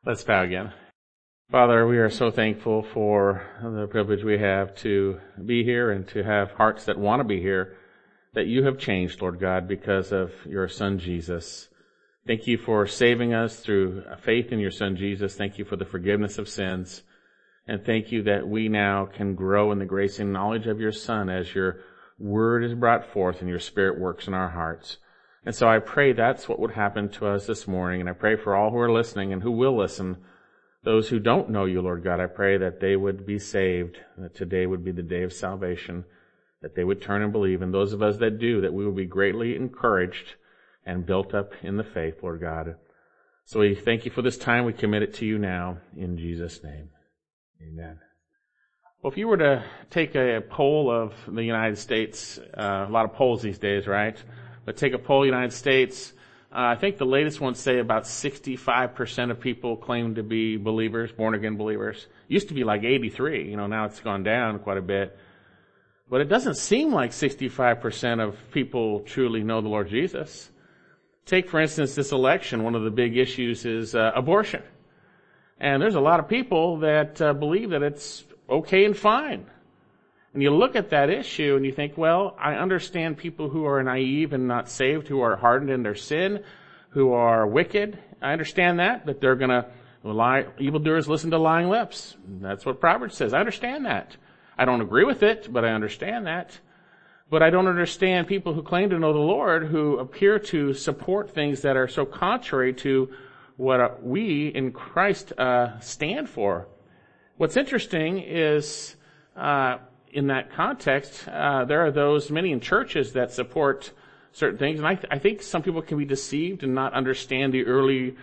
Let's bow again. Father, we are so thankful for the privilege we have to be here and to have hearts that want to be here, that you have changed, Lord God, because of your Son Jesus. Thank you for saving us through faith in your Son Jesus. Thank you for the forgiveness of sins. And thank you that we now can grow in the grace and knowledge of your Son as your word is brought forth and your Spirit works in our hearts. And so I pray that's what would happen to us this morning. And I pray for all who are listening and who will listen, those who don't know you, Lord God, I pray that they would be saved, that today would be the day of salvation, that they would turn and believe. And those of us that do, that we will be greatly encouraged and built up in the faith, Lord God. So we thank you for this time. We commit it to you now in Jesus' name. Amen. Well, if you were to take a poll of the United States, a lot of polls these days, right? But take a poll of the United States, I think the latest ones say about 65% of people claim to be believers, born-again believers. Used to be like 83, now it's gone down quite a bit. But it doesn't seem like 65% of people truly know the Lord Jesus. Take, for instance, this election. One of the big issues is abortion. And there's a lot of people that believe that it's okay and fine. And you look at that issue and you think, well, I understand people who are naive and not saved, who are hardened in their sin, who are wicked. I understand that they're going to lie. Evildoers listen to lying lips. That's what Proverbs says. I understand that. I don't agree with it, but I understand that. But I don't understand people who claim to know the Lord who appear to support things that are so contrary to what we in Christ stand for. What's interesting is in that context, there are those many in churches that support certain things, and I think some people can be deceived and not understand the early,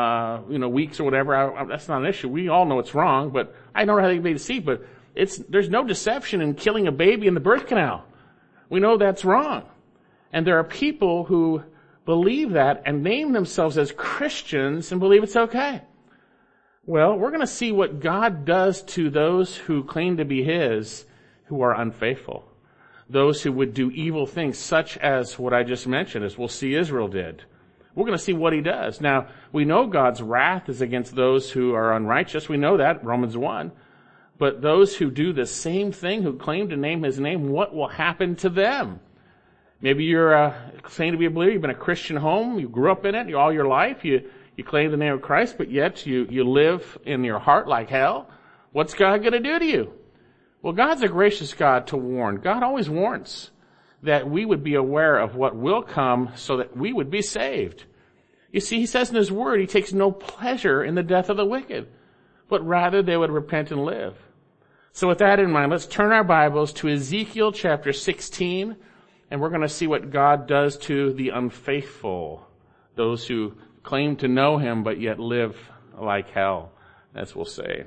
weeks or whatever. That's not an issue. We all know it's wrong, but I know how they can be deceived. But there's no deception in killing a baby in the birth canal. We know that's wrong, and there are people who believe that and name themselves as Christians and believe it's okay. Well, we're going to see what God does to those who claim to be His, who are unfaithful. Those who would do evil things, such as what I just mentioned, as we'll see Israel did. We're going to see what He does. Now, we know God's wrath is against those who are unrighteous. We know that, Romans 1. But those who do the same thing, who claim to name His name, what will happen to them? Maybe you're claiming to be a believer. You've been a Christian home. You grew up in it all your life. You claim the name of Christ, but yet you live in your heart like hell. What's God going to do to you? Well, God's a gracious God to warn. God always warns that we would be aware of what will come so that we would be saved. You see, He says in His Word, He takes no pleasure in the death of the wicked, but rather they would repent and live. So with that in mind, let's turn our Bibles to Ezekiel chapter 16, and we're going to see what God does to the unfaithful, those who claim to know Him but yet live like hell, as we'll say.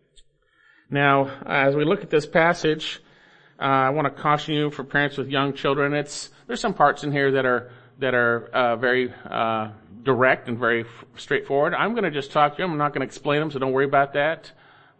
Now, as we look at this passage, I want to caution you for parents with young children. There's some parts in here that are very direct and very straightforward. I'm going to just talk to them. I'm not going to explain them, so don't worry about that.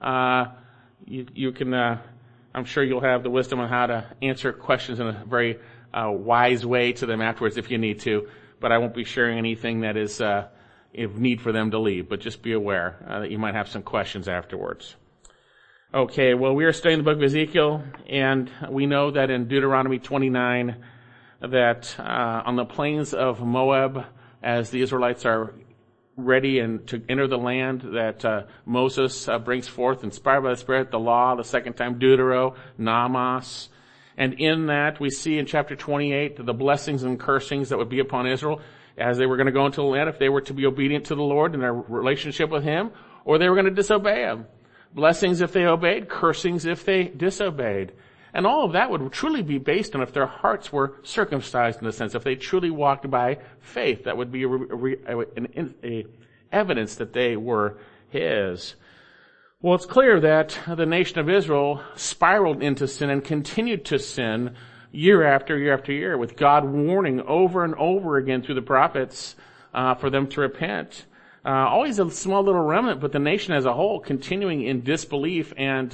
You can. I'm sure you'll have the wisdom on how to answer questions in a very wise way to them afterwards if you need to. But I won't be sharing anything that is of need for them to leave. But just be aware that you might have some questions afterwards. Okay, well, we are studying the book of Ezekiel, and we know that in Deuteronomy 29 that on the plains of Moab, as the Israelites are ready and to enter the land, that Moses brings forth, inspired by the Spirit, the law, the second time Deutero, Namas. And in that, we see in chapter 28 the blessings and cursings that would be upon Israel as they were going to go into the land, if they were to be obedient to the Lord in their relationship with Him, or they were going to disobey Him. Blessings if they obeyed, cursings if they disobeyed. And all of that would truly be based on if their hearts were circumcised in the sense, if they truly walked by faith. That would be a evidence that they were His. Well, it's clear that the nation of Israel spiraled into sin and continued to sin year after year after year, with God warning over and over again through the prophets for them to repent. Always a small little remnant, but the nation as a whole continuing in disbelief and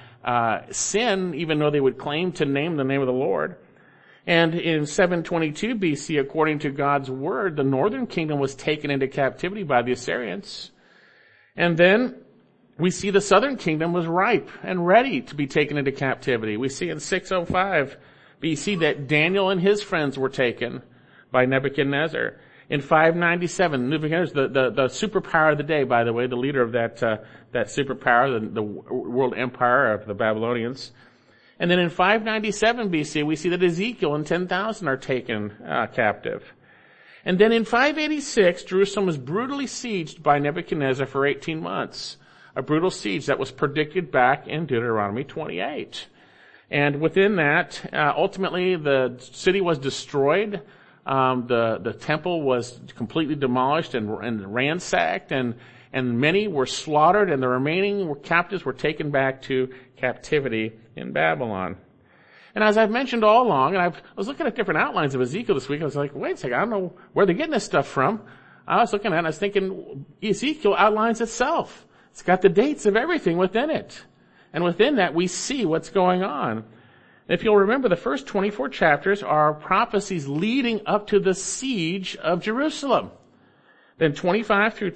sin, even though they would claim to name the name of the Lord. And in 722 BC, according to God's word, the northern kingdom was taken into captivity by the Assyrians. And then we see the southern kingdom was ripe and ready to be taken into captivity. We see in 605 BC that Daniel and his friends were taken by Nebuchadnezzar. In 597, Nebuchadnezzar, the superpower of the day, by the way, the leader of that superpower, the world empire of the Babylonians. And then in 597 BC, we see that Ezekiel and 10,000 are taken captive. And then in 586, Jerusalem was brutally sieged by Nebuchadnezzar for 18 months. A brutal siege that was predicted back in Deuteronomy 28. And within that, ultimately the city was destroyed. The temple was completely demolished and ransacked, and many were slaughtered, and the remaining captives were taken back to captivity in Babylon. And as I've mentioned all along, and I was looking at different outlines of Ezekiel this week, I was like, wait a second, I don't know where they're getting this stuff from. I was looking at it and I was thinking, Ezekiel outlines itself. It's got the dates of everything within it. And within that, we see what's going on. If you'll remember, the first 24 chapters are prophecies leading up to the siege of Jerusalem. Then 25 through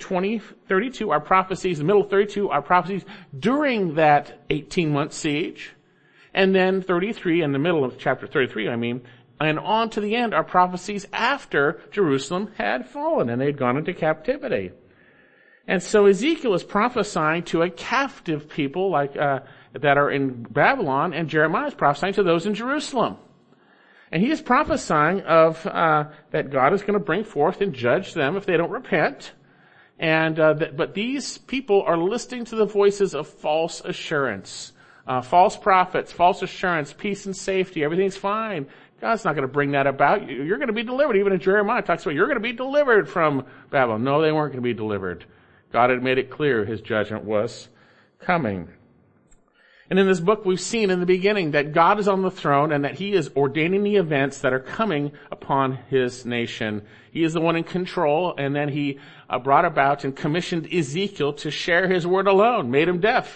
32 are prophecies, the middle 32 are prophecies during that 18-month siege. And then 33, in the middle of chapter 33, and on to the end are prophecies after Jerusalem had fallen and they'd gone into captivity. And so Ezekiel is prophesying to a captive people that are in Babylon, and Jeremiah is prophesying to those in Jerusalem. And he is prophesying of that God is going to bring forth and judge them if they don't repent. And but these people are listening to the voices of false assurance, false prophets, false assurance, peace and safety. Everything's fine. God's not going to bring that about. You're going to be delivered. Even as Jeremiah talks about, you're going to be delivered from Babylon. No, they weren't going to be delivered. God had made it clear his judgment was coming. And in this book, we've seen in the beginning that God is on the throne and that he is ordaining the events that are coming upon his nation. He is the one in control, and then he brought about and commissioned Ezekiel to share his word alone, made him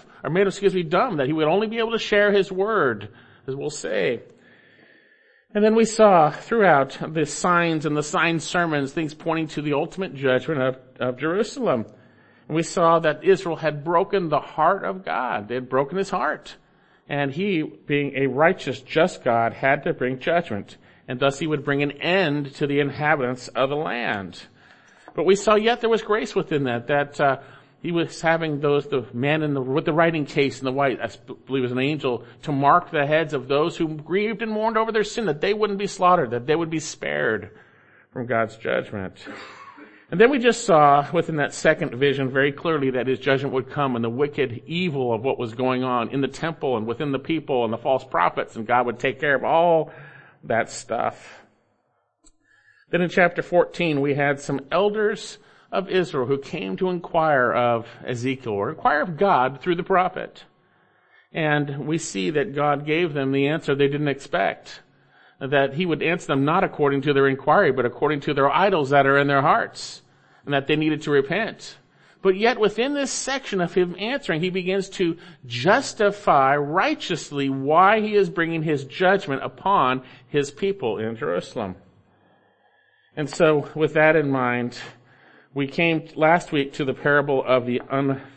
dumb, that he would only be able to share his word, as we'll say. And then we saw throughout the signs and the sign sermons, things pointing to the ultimate judgment of Jerusalem. And we saw that Israel had broken the heart of God. They had broken his heart. And he, being a righteous, just God, had to bring judgment. And thus he would bring an end to the inhabitants of the land. But we saw yet there was grace within that he was having the man with the writing case in the white, I believe was an angel, to mark the heads of those who grieved and mourned over their sin, that they wouldn't be slaughtered, that they would be spared from God's judgment. And then we just saw within that second vision very clearly that his judgment would come and the wicked evil of what was going on in the temple and within the people and the false prophets, and God would take care of all that stuff. Then in chapter 14 we had some elders of Israel who came to inquire of Ezekiel, or inquire of God through the prophet. And we see that God gave them the answer they didn't expect. That he would answer them not according to their inquiry, but according to their idols that are in their hearts, and that they needed to repent. But yet within this section of him answering, he begins to justify righteously why he is bringing his judgment upon his people in Jerusalem. And so with that in mind, we came last week to the parable of the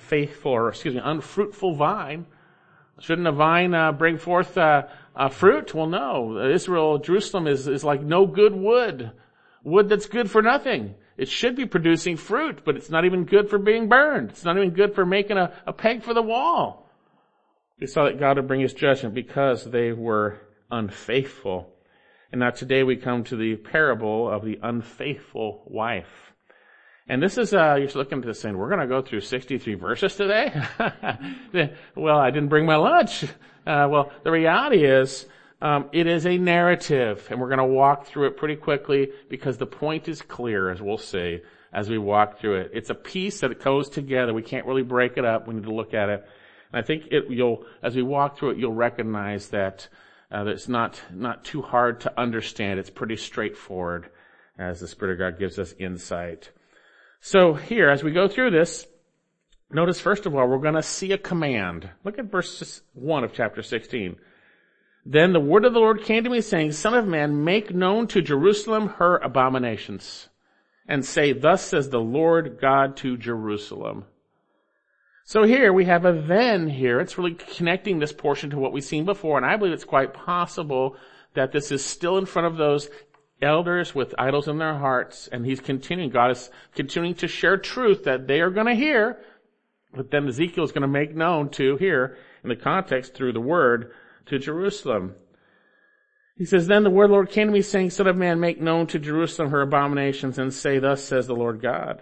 unfruitful vine. Shouldn't a vine bring forth fruit? Well, no. Jerusalem is like no good wood that's good for nothing. It should be producing fruit, but it's not even good for being burned. It's not even good for making a peg for the wall. We saw that God would bring his judgment because they were unfaithful. And now today we come to the parable of the unfaithful wife. And this is, you're looking at this saying, we're going to go through 63 verses today? Well, I didn't bring my lunch. Well, the reality is, it is a narrative, and we're going to walk through it pretty quickly because the point is clear, as we'll see, as we walk through it. It's a piece that goes together. We can't really break it up. We need to look at it. And I think as we walk through it, you'll recognize that it's not too hard to understand. It's pretty straightforward as the Spirit of God gives us insight. So here, as we go through this, notice first of all, we're going to see a command. Look at verse 1 of chapter 16. Then the word of the Lord came to me, saying, Son of man, make known to Jerusalem her abominations, and say, Thus says the Lord God to Jerusalem. So here we have a then here. It's really connecting this portion to what we've seen before, and I believe it's quite possible that this is still in front of those elders with idols in their hearts, and God is continuing to share truth that they are going to hear, but then Ezekiel is going to make known to here, in the context through the word, to Jerusalem. He says, then the word of the Lord came to me, saying, Son of man, make known to Jerusalem her abominations, and say, thus says the Lord God.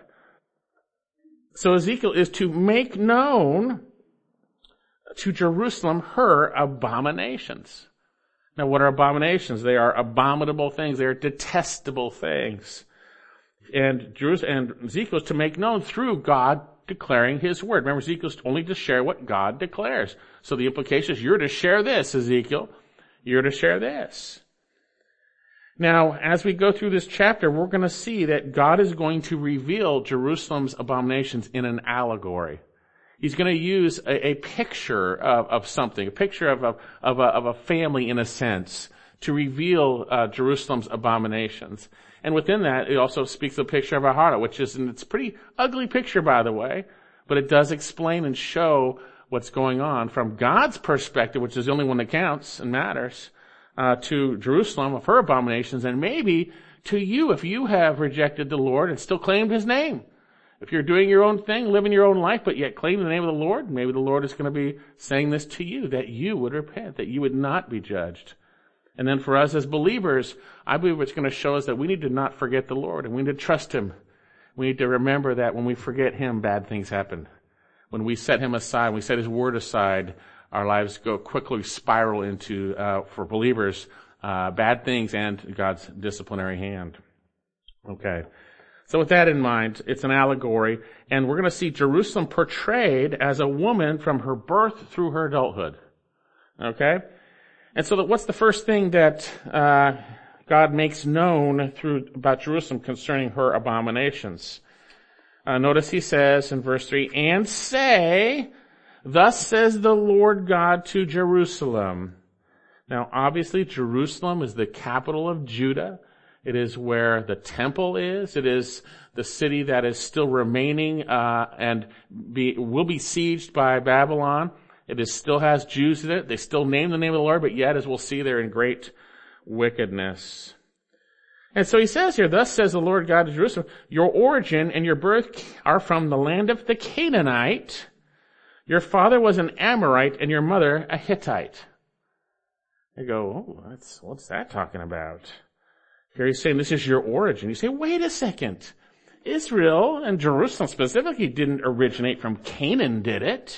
So Ezekiel is to make known to Jerusalem her abominations. Now, what are abominations? They are abominable things. They are detestable things. And Ezekiel is to make known through God declaring his word. Remember, Ezekiel is only to share what God declares. So the implication is you're to share this, Ezekiel. You're to share this. Now, as we go through this chapter, we're going to see that God is going to reveal Jerusalem's abominations in an allegory. He's going to use a picture of something, a picture of a family in a sense, to reveal Jerusalem's abominations. And within that, it also speaks of a picture of a harlot, which is, and it's a pretty ugly picture, by the way, but it does explain and show what's going on from God's perspective, which is the only one that counts and matters, to Jerusalem of her abominations, and maybe to you if you have rejected the Lord and still claimed his name. If you're doing your own thing, living your own life, but yet claiming the name of the Lord, maybe the Lord is going to be saying this to you, that you would repent, that you would not be judged. And then for us as believers, I believe it's going to show us that we need to not forget the Lord, and we need to trust him. We need to remember that when we forget him, bad things happen. When we set him aside, we set his word aside, our lives go quickly spiral into, for believers, bad things and God's disciplinary hand. Okay. So with that in mind, it's an allegory, and we're going to see Jerusalem portrayed as a woman from her birth through her adulthood. Okay? And so what's the first thing that God makes known about Jerusalem concerning her abominations? Notice he says in verse 3, and say, thus says the Lord God to Jerusalem. Now, obviously, Jerusalem is the capital of Judah. It is where the temple is. It is the city that is still remaining and will be sieged by Babylon. It still has Jews in it. They still name the name of the Lord, but yet, as we'll see, they're in great wickedness. And so he says here, thus says the Lord God to Jerusalem, your origin and your birth are from the land of the Canaanite. Your father was an Amorite and your mother a Hittite. They go, oh, what's that talking about? Here he's saying this is your origin. You say, wait a second. Israel, and Jerusalem specifically, didn't originate from Canaan, did it?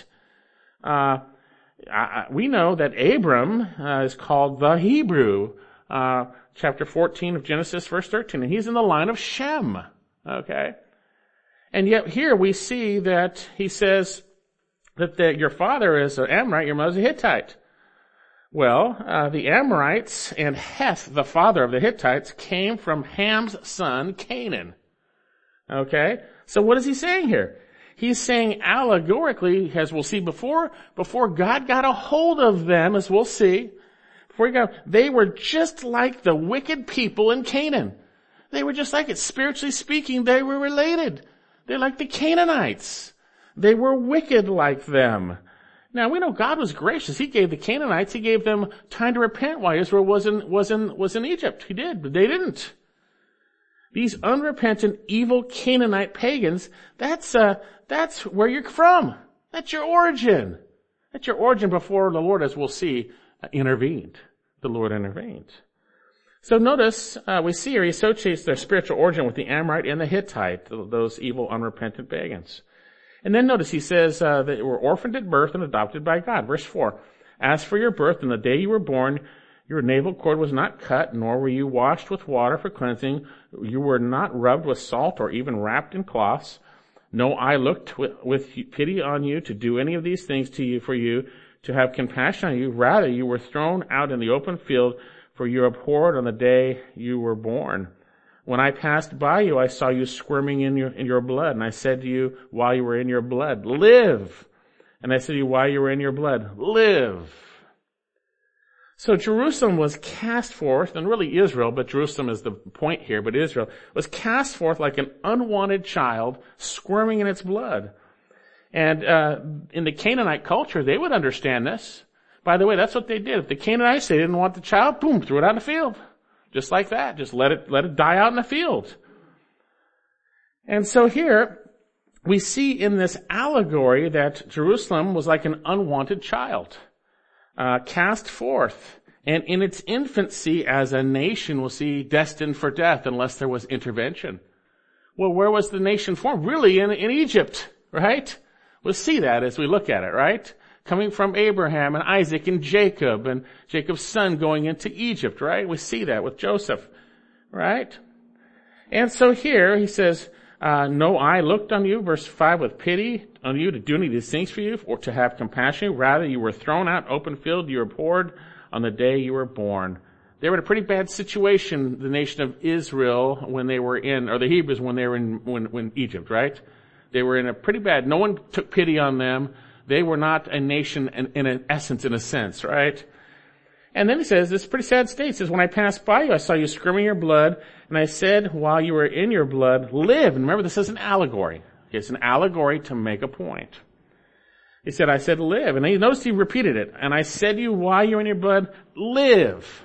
We know that Abram is called the Hebrew. Chapter 14 of Genesis, verse 13. And he's in the line of Shem. Okay? And yet here we see that he says that your father is an Amorite, your mother's a Hittite. Well, the Amorites and Heth, the father of the Hittites, came from Ham's son, Canaan. Okay? So what is he saying here? He's saying allegorically, as we'll see before God got a hold of them, as we'll see, they were just like the wicked people in Canaan. They were just like it. Spiritually speaking, they were related. They're like the Canaanites. They were wicked like them. Now, we know God was gracious. He gave the Canaanites, he gave them time to repent while Israel was in Egypt. He did, but they didn't. These unrepentant, evil Canaanite pagans, that's where you're from. That's your origin. That's your origin before the Lord, as we'll see, intervened. The Lord intervened. So notice, we see here he associates their spiritual origin with the Amorite and the Hittite, those evil, unrepentant pagans. And then notice he says that they were orphaned at birth and adopted by God. Verse 4, as for your birth, in the day you were born, your navel cord was not cut, nor were you washed with water for cleansing. You were not rubbed with salt or even wrapped in cloths. No eye looked with pity on you to do any of these things to you, for you to have compassion on you. Rather, you were thrown out in the open field, for you abhorred on the day you were born. When I passed by you, I saw you squirming in your blood, and I said to you while you were in your blood, live. And I said to you while you were in your blood, live. So Jerusalem was cast forth, and really Israel, but Jerusalem is the point here, but Israel was cast forth like an unwanted child squirming in its blood. And in the Canaanite culture, they would understand this. By the way, that's what they did. If the Canaanites, they didn't want the child, boom, threw it out in the field. Just like that. Just let it die out in the field. And so here, we see in this allegory that Jerusalem was like an unwanted child, cast forth. And in its infancy as a nation, we'll see destined for death unless there was intervention. Well, where was the nation formed? Really in Egypt, right? We'll see that as we look at it, right? Coming from Abraham and Isaac and Jacob's son going into Egypt, right? We see that with Joseph, right? And so here he says, no eye looked on you, verse 5, with pity on you to do any of these things for you or to have compassion. Rather, you were thrown out open field, you were poured on the day you were born. They were in a pretty bad situation, the nation of Israel, when they were or the Hebrews when they were in Egypt, right? They were in a pretty bad, no one took pity on them. They were not a nation in an essence, in a sense, right? And then he says, this pretty sad state. He says, when I passed by you, I saw you screaming your blood, and I said, while you were in your blood, live. And remember, this is an allegory. It's an allegory to make a point. He said, I said, live. And notice he repeated it. And I said to you, while you're in your blood, live.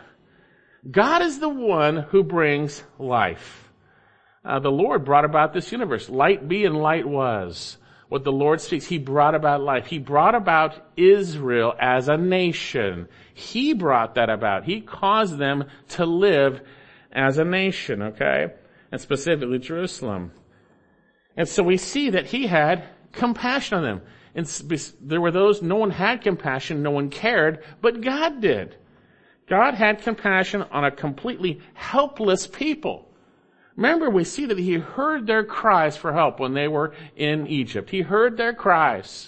God is the one who brings life. The Lord brought about this universe. Light be and light was. What the Lord speaks, He brought about life. He brought about Israel as a nation. He brought that about. He caused them to live as a nation, okay? And specifically Jerusalem. And so we see that He had compassion on them. And there were those, no one had compassion, no one cared, but God did. God had compassion on a completely helpless people. Remember, we see that He heard their cries for help when they were in Egypt. He heard their cries.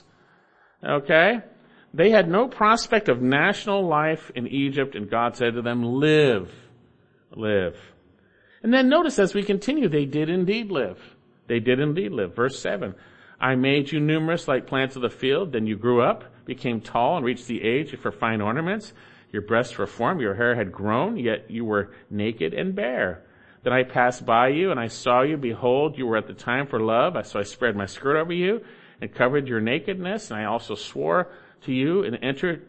Okay? They had no prospect of national life in Egypt, and God said to them, live. Live. And then notice as we continue, they did indeed live. They did indeed live. Verse 7. I made you numerous like plants of the field. Then you grew up, became tall, and reached the age for fine ornaments. Your breasts were formed, your hair had grown, yet you were naked and bare. Then I passed by you, and I saw you. Behold, you were at the time for love. So I spread my skirt over you and covered your nakedness. And I also swore to you and entered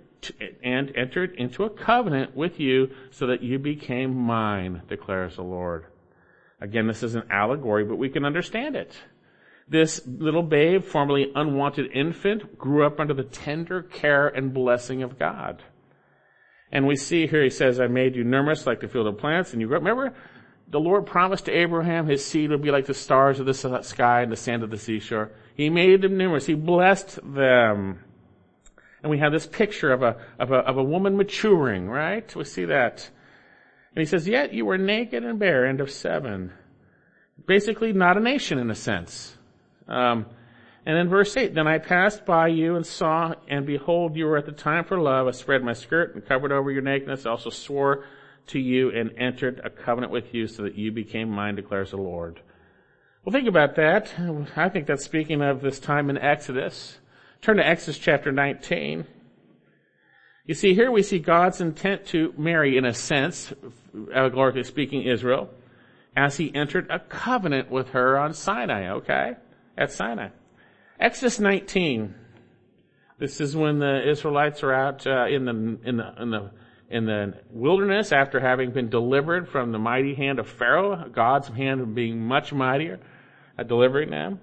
into a covenant with you so that you became mine, declares the Lord. Again, this is an allegory, but we can understand it. This little babe, formerly unwanted infant, grew up under the tender care and blessing of God. And we see here, he says, I made you numerous like the field of plants, and you grew up. Remember, the Lord promised to Abraham his seed would be like the stars of the sky and the sand of the seashore. He made them numerous. He blessed them. And we have this picture of a woman maturing, right? We see that. And he says, yet you were naked and bare, end of 7. Basically not a nation in a sense. And then verse 8, then I passed by you and saw, and behold, you were at the time for love. I spread my skirt and covered over your nakedness. I also swore to you and entered a covenant with you so that you became mine, declares the Lord. Well, think about that. I think that's speaking of this time in Exodus. Turn to Exodus chapter 19. You see, here we see God's intent to marry, in a sense, allegorically speaking, Israel, as He entered a covenant with her on Sinai, okay? At Sinai. Exodus 19. This is when the Israelites are out in the wilderness after having been delivered from the mighty hand of Pharaoh, God's hand being much mightier at delivering them.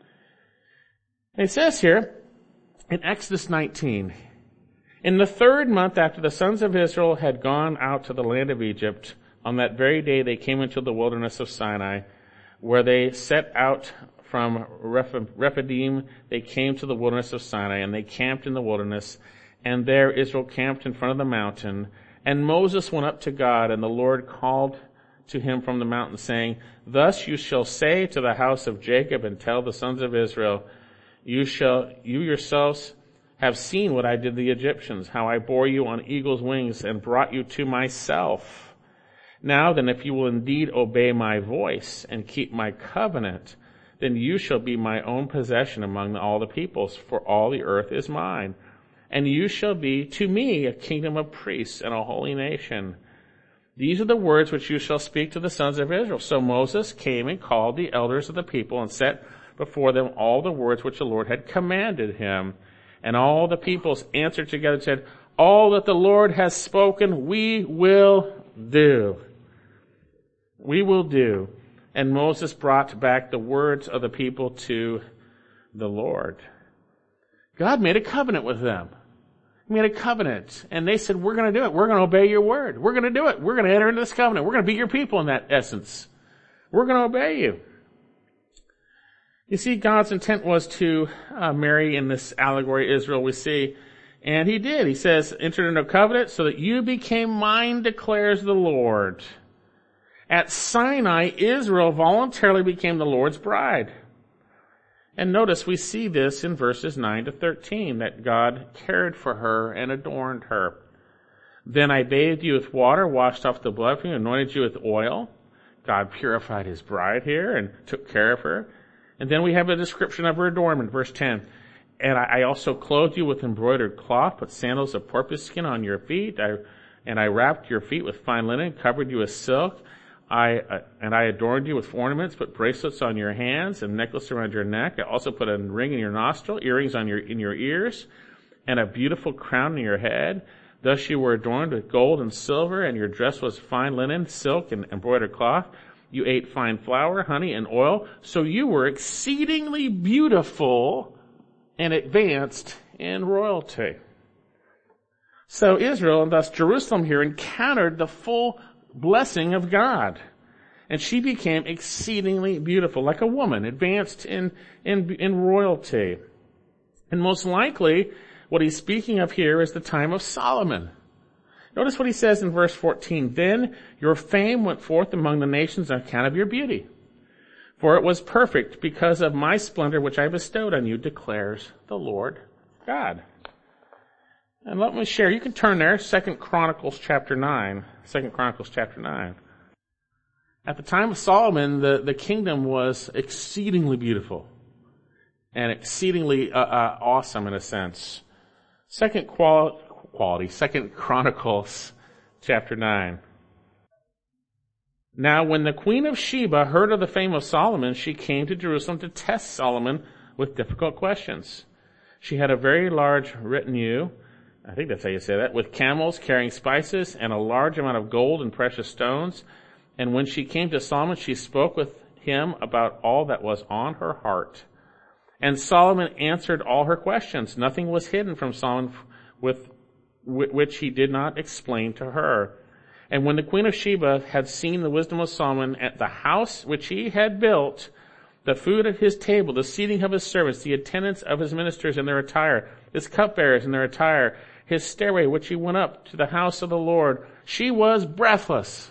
And it says here in Exodus 19, in the 3rd month after the sons of Israel had gone out to the land of Egypt, on that very day they came into the wilderness of Sinai, where they set out from Rephidim. They came to the wilderness of Sinai, and they camped in the wilderness, and there Israel camped in front of the mountain. And Moses went up to God, and the Lord called to him from the mountain, saying, thus you shall say to the house of Jacob, and tell the sons of Israel, you yourselves have seen what I did to the Egyptians, how I bore you on eagle's wings and brought you to myself. Now then, if you will indeed obey my voice and keep my covenant, then you shall be my own possession among all the peoples, for all the earth is mine. And you shall be to me a kingdom of priests and a holy nation. These are the words which you shall speak to the sons of Israel. So Moses came and called the elders of the people and set before them all the words which the Lord had commanded him. And all the peoples answered together and said, all that the Lord has spoken, we will do. We will do. And Moses brought back the words of the people to the Lord. God made a covenant with them. He made a covenant. And they said, we're going to do it. We're going to obey your word. We're going to do it. We're going to enter into this covenant. We're going to be your people in that essence. We're going to obey you. You see, God's intent was to marry in this allegory Israel, we see. And he did. He says, entered into a covenant so that you became mine, declares the Lord. At Sinai, Israel voluntarily became the Lord's bride. And notice we see this in verses 9 to 13, that God cared for her and adorned her. Then I bathed you with water, washed off the blood from you, anointed you with oil. God purified his bride here and took care of her. And then we have a description of her adornment, verse 10. And I also clothed you with embroidered cloth, put sandals of porpoise skin on your feet, and I wrapped your feet with fine linen, covered you with silk. I adorned you with ornaments, put bracelets on your hands and necklace around your neck. I also put a ring in your nostril, earrings in your ears, and a beautiful crown in your head. Thus you were adorned with gold and silver, and your dress was fine linen, silk, and embroidered cloth. You ate fine flour, honey, and oil. So you were exceedingly beautiful and advanced in royalty. So Israel, and thus Jerusalem here, encountered the full blessing of God. And she became exceedingly beautiful, like a woman, advanced in royalty. And most likely, what he's speaking of here is the time of Solomon. Notice what he says in verse 14. Then your fame went forth among the nations on account of your beauty. For it was perfect because of my splendor which I bestowed on you, declares the Lord God. And let me share, you can turn there, 2 Chronicles chapter 9. 2 Chronicles chapter 9. At the time of Solomon, the kingdom was exceedingly beautiful and exceedingly awesome in a sense. 2 Chronicles chapter 9. Now when the queen of Sheba heard of the fame of Solomon, she came to Jerusalem to test Solomon with difficult questions. She had a very large retinue, I think that's how you say that, with camels carrying spices and a large amount of gold and precious stones. And when she came to Solomon, she spoke with him about all that was on her heart. And Solomon answered all her questions. Nothing was hidden from Solomon with which he did not explain to her. And when the queen of Sheba had seen the wisdom of Solomon at the house which he had built, the food at his table, the seating of his servants, the attendance of his ministers in their attire, his cupbearers in their attire, his stairway which he went up to the house of the Lord, she was breathless.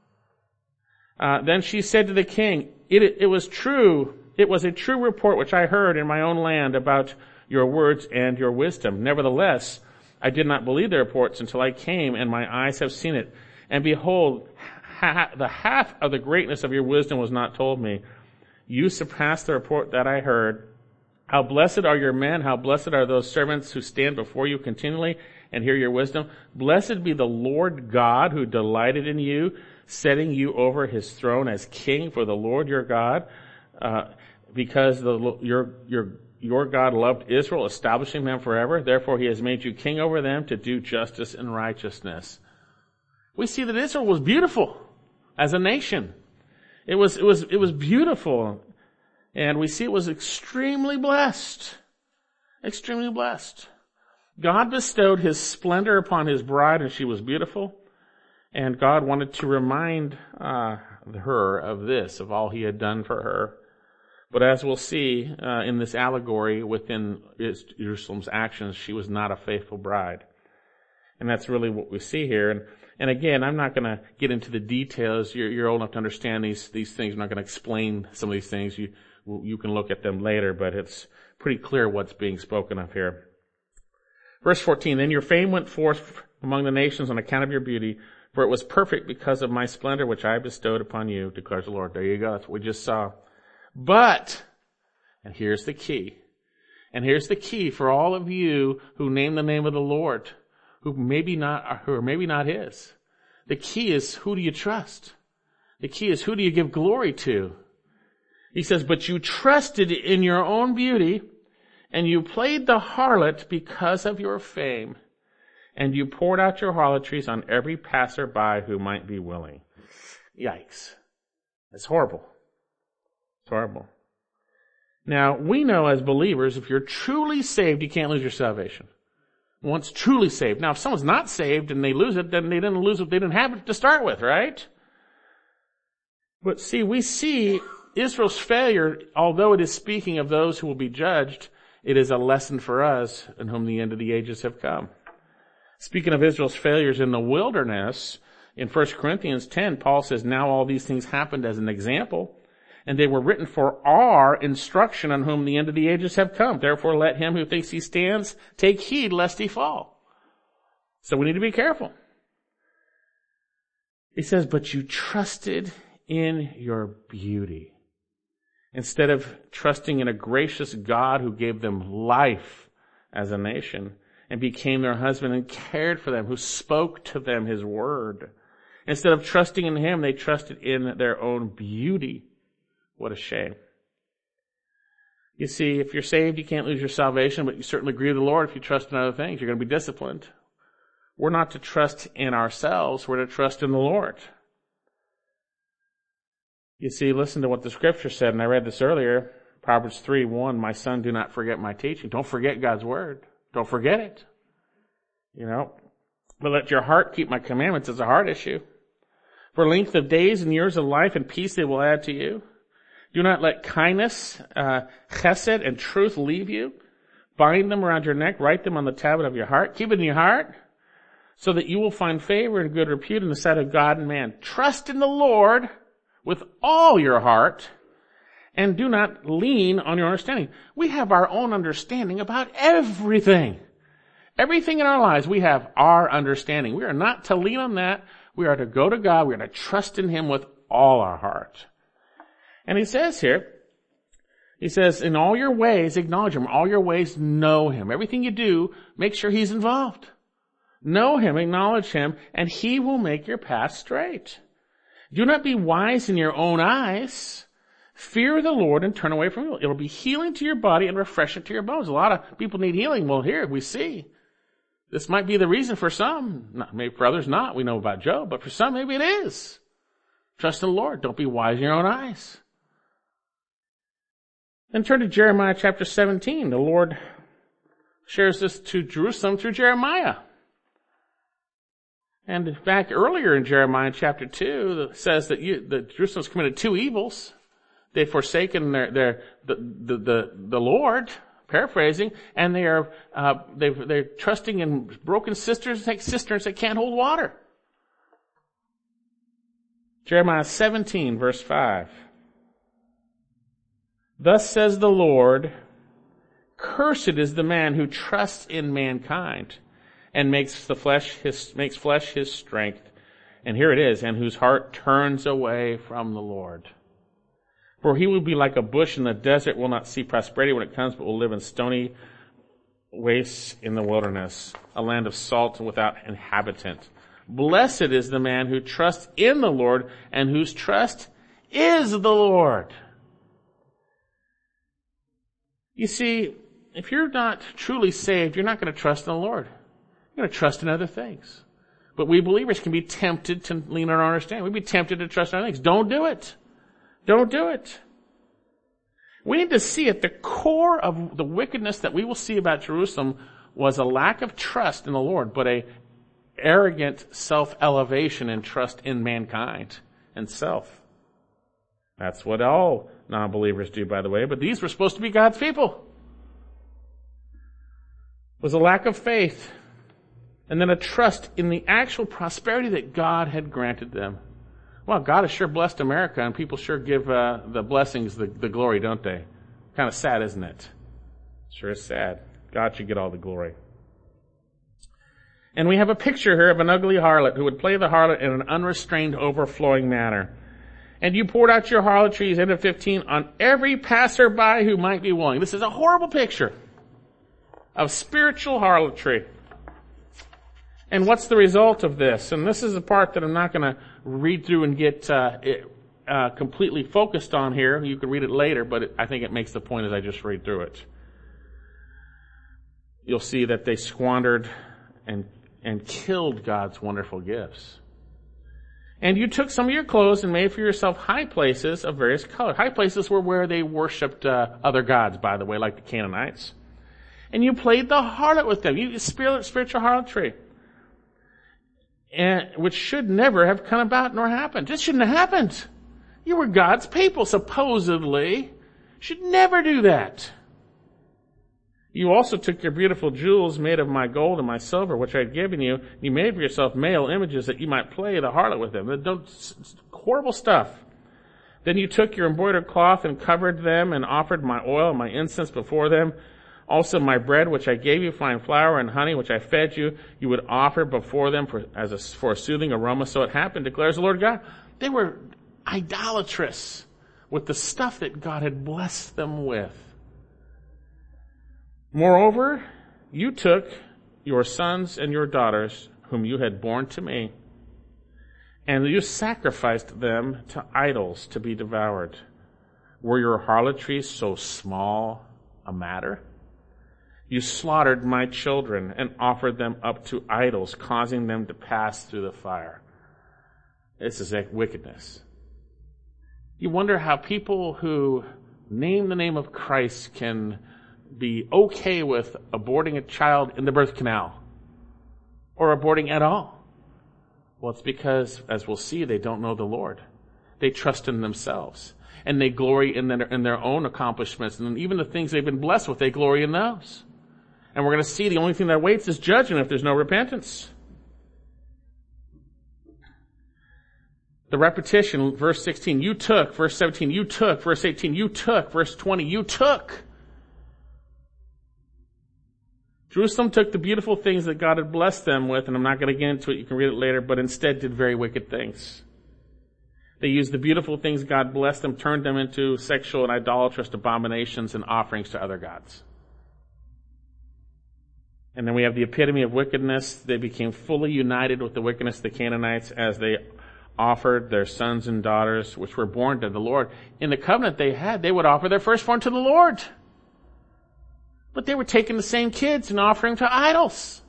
Then she said to the king, it was true. It was a true report which I heard in my own land about your words and your wisdom. Nevertheless, I did not believe the reports until I came, and my eyes have seen it. And behold, the half of the greatness of your wisdom was not told me. You surpassed the report that I heard. How blessed are your men, how blessed are those servants who stand before you continually and hear your wisdom. Blessed be the Lord God who delighted in you, setting you over his throne as king for the Lord your God, because your God loved Israel, establishing them forever. Therefore he has made you king over them to do justice and righteousness. We see that Israel was beautiful as a nation. It was beautiful. And we see it was extremely blessed. Extremely blessed. God bestowed his splendor upon his bride, and she was beautiful. And God wanted to remind her of this, of all he had done for her. But as we'll see in this allegory within Jerusalem's actions, she was not a faithful bride. And that's really what we see here. And again, I'm not going to get into the details. You're old enough to understand these things. I'm not going to explain some of these things. You can look at them later, but it's pretty clear what's being spoken of here. Verse 14, then your fame went forth among the nations on account of your beauty, for it was perfect because of my splendor which I bestowed upon you, declares the Lord. There you go. That's what we just saw. But, and here's the key. And here's the key for all of you who name the name of the Lord, who are maybe not his. The key is, who do you trust? The key is, who do you give glory to? He says, but you trusted in your own beauty, and you played the harlot because of your fame, and you poured out your harlotries on every passerby who might be willing. Yikes. It's horrible. It's horrible. Now, we know as believers, if you're truly saved, you can't lose your salvation. Once truly saved. Now, if someone's not saved and they lose it, then they didn't lose it, they didn't have it to start with, right? But see, we see Israel's failure, although it is speaking of those who will be judged, it is a lesson for us in whom the end of the ages have come. Speaking of Israel's failures in the wilderness, in 1 Corinthians 10, Paul says, now all these things happened as an example, and they were written for our instruction on whom the end of the ages have come. Therefore let him who thinks he stands take heed lest he fall. So we need to be careful. He says, but you trusted in your beauty. Instead of trusting in a gracious God who gave them life as a nation and became their husband and cared for them, who spoke to them his word. Instead of trusting in him, they trusted in their own beauty. What a shame. You see, if you're saved, you can't lose your salvation, but you certainly grieve the Lord if you trust in other things. You're going to be disciplined. We're not to trust in ourselves. We're to trust in the Lord. You see, listen to what the scripture said, and I read this earlier, Proverbs 3:1, my son, do not forget my teaching. Don't forget God's word. Don't forget it. But let your heart keep my commandments. It's a heart issue. For length of days and years of life and peace they will add to you. Do not let kindness, chesed, and truth leave you. Bind them around your neck. Write them on the tablet of your heart. Keep it in your heart so that you will find favor and good repute in the sight of God and man. Trust in the Lord with all your heart, and do not lean on your understanding. We have our own understanding about everything. Everything in our lives, we have our understanding. We are not to lean on that. We are to go to God. We are to trust in him with all our heart. And he says here, in all your ways, acknowledge him. All your ways, know him. Everything you do, make sure he's involved. Know him, acknowledge him, and he will make your path straight. Do not be wise in your own eyes. Fear the Lord and turn away from evil. It'll be healing to your body and refreshing to your bones. A lot of people need healing. Well, here we see. This might be the reason for some. Maybe for others not. We know about Job. But for some, maybe it is. Trust in the Lord. Don't be wise in your own eyes. Then turn to Jeremiah chapter 17. The Lord shares this to Jerusalem through Jeremiah. And back earlier in Jeremiah chapter 2, it says that Jerusalem's committed two evils. They've forsaken the Lord, paraphrasing, and they're trusting in broken cisterns that can't hold water. Jeremiah 17, verse 5. Thus says the Lord, cursed is the man who trusts in mankind and makes flesh his strength. And here it is, and whose heart turns away from the Lord. For he will be like a bush in the desert, will not see prosperity when it comes, but will live in stony wastes in the wilderness, a land of salt and without inhabitant. Blessed is the man who trusts in the Lord and whose trust is the Lord. You see, if you're not truly saved, you're not going to trust in the Lord. You're going to trust in other things. But we believers can be tempted to lean on our understanding. We'd be tempted to trust in other things. Don't do it. Don't do it. We need to see at the core of the wickedness that we will see about Jerusalem was a lack of trust in the Lord, but a arrogant self-elevation and trust in mankind and self. That's what all non-believers do, by the way, but these were supposed to be God's people. It was a lack of faith and then a trust in the actual prosperity that God had granted them. Well, God has sure blessed America, and people sure give the blessings the glory, don't they? Kind of sad, isn't it? Sure is sad. God should get all the glory. And we have a picture here of an ugly harlot who would play the harlot in an unrestrained, overflowing manner. And you poured out your harlotries, end of 15, on every passerby who might be willing. This is a horrible picture of spiritual harlotry. And what's the result of this? And this is the part that I'm not going to read through and get completely focused on here. You could read it later, but I think it makes the point as I just read through it. You'll see that they squandered and killed God's wonderful gifts. And you took some of your clothes and made for yourself high places of various colors. High places were where they worshipped other gods, by the way, like the Canaanites. And you played the harlot with them. You spiritual harlotry. And which should never have come about nor happened. This shouldn't have happened. You were God's people, supposedly. Should never do that. You also took your beautiful jewels made of my gold and my silver, which I had given you. You made for yourself male images that you might play the harlot with them. Horrible stuff. Then you took your embroidered cloth and covered them and offered my oil and my incense before them. Also my bread, which I gave you, fine flour and honey, which I fed you, you would offer before them for a soothing aroma. So it happened, declares the Lord God. They were idolatrous with the stuff that God had blessed them with. Moreover, you took your sons and your daughters, whom you had borne to me, and you sacrificed them to idols to be devoured. Were your harlotries so small a matter? You slaughtered my children and offered them up to idols, causing them to pass through the fire. This is wickedness. You wonder how people who name the name of Christ can be okay with aborting a child in the birth canal or aborting at all. Well, it's because, as we'll see, they don't know the Lord. They trust in themselves, and they glory in their own accomplishments, and even the things they've been blessed with, they glory in those. And we're going to see the only thing that waits is judgment if there's no repentance. The repetition, verse 16, you took, verse 17, you took, verse 18, you took, verse 20, you took. Jerusalem took the beautiful things that God had blessed them with, and I'm not going to get into it, you can read it later, but instead did very wicked things. They used the beautiful things God blessed them, turned them into sexual and idolatrous abominations and offerings to other gods. And then we have the epitome of wickedness. They became fully united with the wickedness of the Canaanites as they offered their sons and daughters, which were born to the Lord. In the covenant they had, they would offer their firstborn to the Lord. But they were taking the same kids and offering to idols.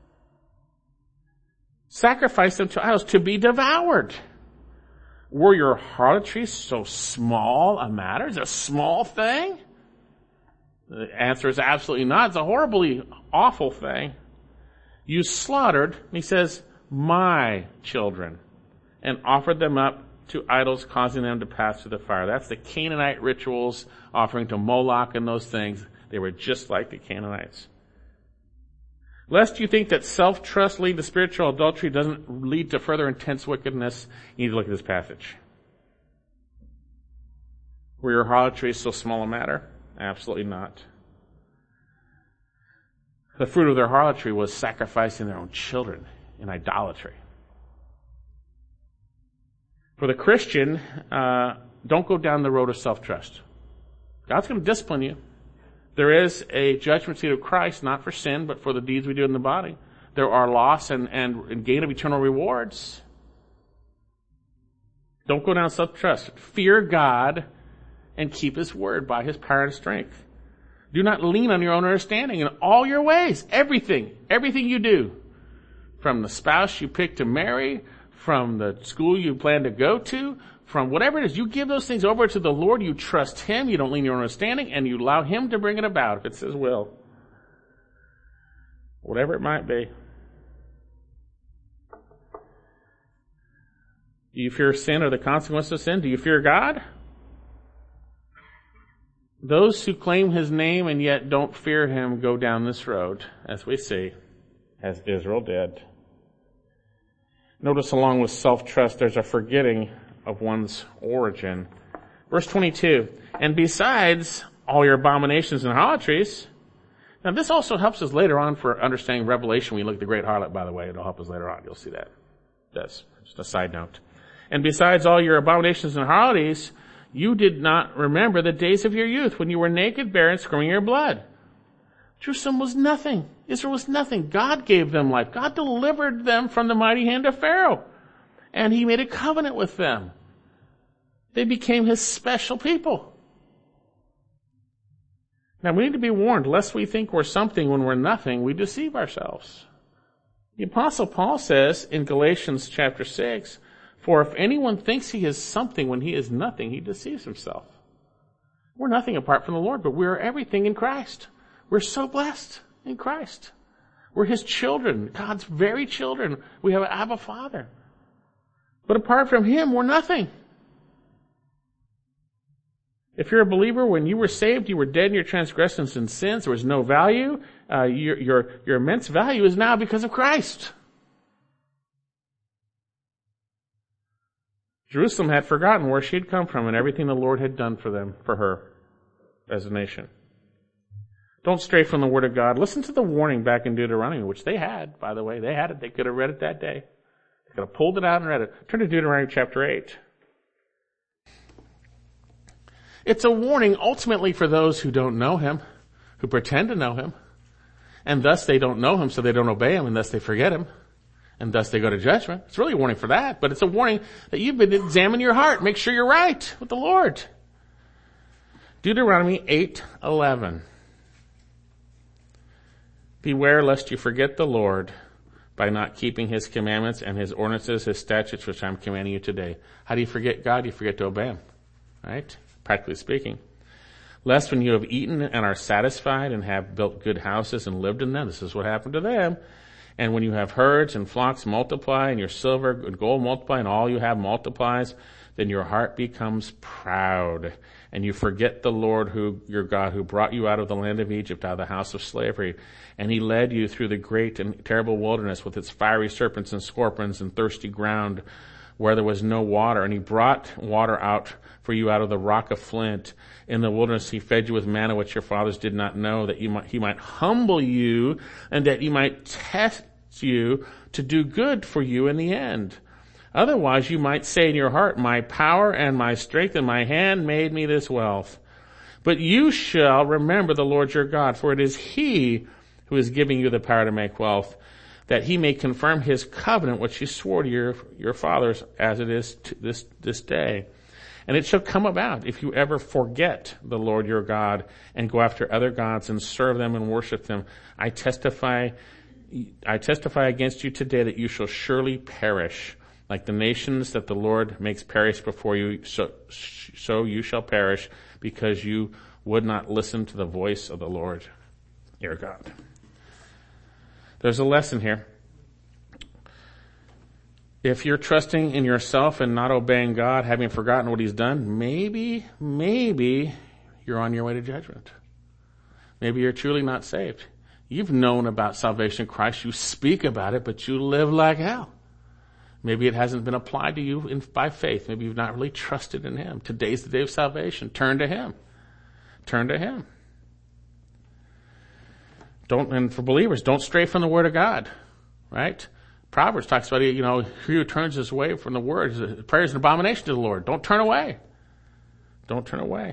Sacrifice them to idols to be devoured. Were your harlotries so small a matter? Is it a small thing? The answer is absolutely not. It's a horribly awful thing. You slaughtered, he says, my children, and offered them up to idols, causing them to pass through the fire. That's the Canaanite rituals, offering to Moloch and those things. They were just like the Canaanites. Lest you think that self-trust lead to spiritual adultery doesn't lead to further intense wickedness, you need to look at this passage. Were your harlotries so small a matter? Absolutely not. The fruit of their harlotry was sacrificing their own children in idolatry. For the Christian, don't go down the road of self-trust. God's going to discipline you. There is a judgment seat of Christ, not for sin, but for the deeds we do in the body. There are loss and gain of eternal rewards. Don't go down self-trust. Fear God and keep His word by His power and strength. Do not lean on your own understanding in all your ways. Everything you do. From the spouse you pick to marry, from the school you plan to go to, from whatever it is, you give those things over to the Lord, you trust Him, you don't lean on your own understanding, and you allow Him to bring it about if it's His will. Whatever it might be. Do you fear sin or the consequences of sin? Do you fear God? Those who claim His name and yet don't fear Him go down this road, as we see, as Israel did. Notice along with self-trust, there's a forgetting of one's origin. Verse 22, and besides all your abominations and harlotries. Now this also helps us later on for understanding Revelation. When you look at the great harlot, by the way, it'll help us later on. You'll see that. That's just a side note. And besides all your abominations and harlotries, you did not remember the days of your youth when you were naked, bare, and screaming your blood. Jerusalem was nothing. Israel was nothing. God gave them life. God delivered them from the mighty hand of Pharaoh. And He made a covenant with them. They became his special people. Now we need to be warned, lest we think we're something when we're nothing, we deceive ourselves. The Apostle Paul says in Galatians chapter 6, "For if anyone thinks he is something when he is nothing, he deceives himself." We're nothing apart from the Lord, but we're everything in Christ. We're so blessed in Christ. We're his children, God's very children. We have an Abba Father. But apart from him, we're nothing. If you're a believer, when you were saved, you were dead in your transgressions and sins. There was no value. Your immense value is now because of Christ. Jerusalem had forgotten where she had come from and everything the Lord had done for her as a nation. Don't stray from the Word of God. Listen to the warning back in Deuteronomy, which they had, by the way. They had it. They could have read it that day. They could have pulled it out and read it. Turn to Deuteronomy chapter 8. It's a warning ultimately for those who don't know him, who pretend to know him, and thus they don't know him, so they don't obey him, and thus they forget him, and thus they go to judgment. It's really a warning for that, but it's a warning that you've been examine your heart. Make sure you're right with the Lord. Deuteronomy 8:11. Beware lest you forget the Lord by not keeping his commandments and his ordinances, his statutes, which I'm commanding you today. How do you forget God? You forget to obey him, right? Practically speaking. Lest when you have eaten and are satisfied and have built good houses and lived in them, this is what happened to them, and when you have herds and flocks multiply, and your silver and gold multiply, and all you have multiplies, then your heart becomes proud, and you forget the Lord your God, who brought you out of the land of Egypt, out of the house of slavery, and he led you through the great and terrible wilderness with its fiery serpents and scorpions and thirsty ground where there was no water, and he brought water out for you out of the rock of flint. In the wilderness he fed you with manna which your fathers did not know, that he might humble you, and that he might test you to do good for you in the end. Otherwise you might say in your heart, my power and my strength and my hand made me this wealth. But you shall remember the Lord your God, for it is he who is giving you the power to make wealth, that he may confirm his covenant which he swore to your fathers as it is to this day. And it shall come about, if you ever forget the Lord your God and go after other gods and serve them and worship them, I testify against you today that you shall surely perish. Like the nations that the Lord makes perish before you, so you shall perish, because you would not listen to the voice of the Lord your God. There's a lesson here. If you're trusting in yourself and not obeying God, having forgotten what he's done, maybe you're on your way to judgment. Maybe you're truly not saved. You've known about salvation in Christ. You speak about it, but you live like hell. Maybe it hasn't been applied to you by faith. Maybe you've not really trusted in him. Today's the day of salvation. Turn to him. Turn to him. And for believers, don't stray from the Word of God, right? Proverbs talks about, he who turns his way from the Word, prayer is an abomination to the Lord. Don't turn away. Don't turn away.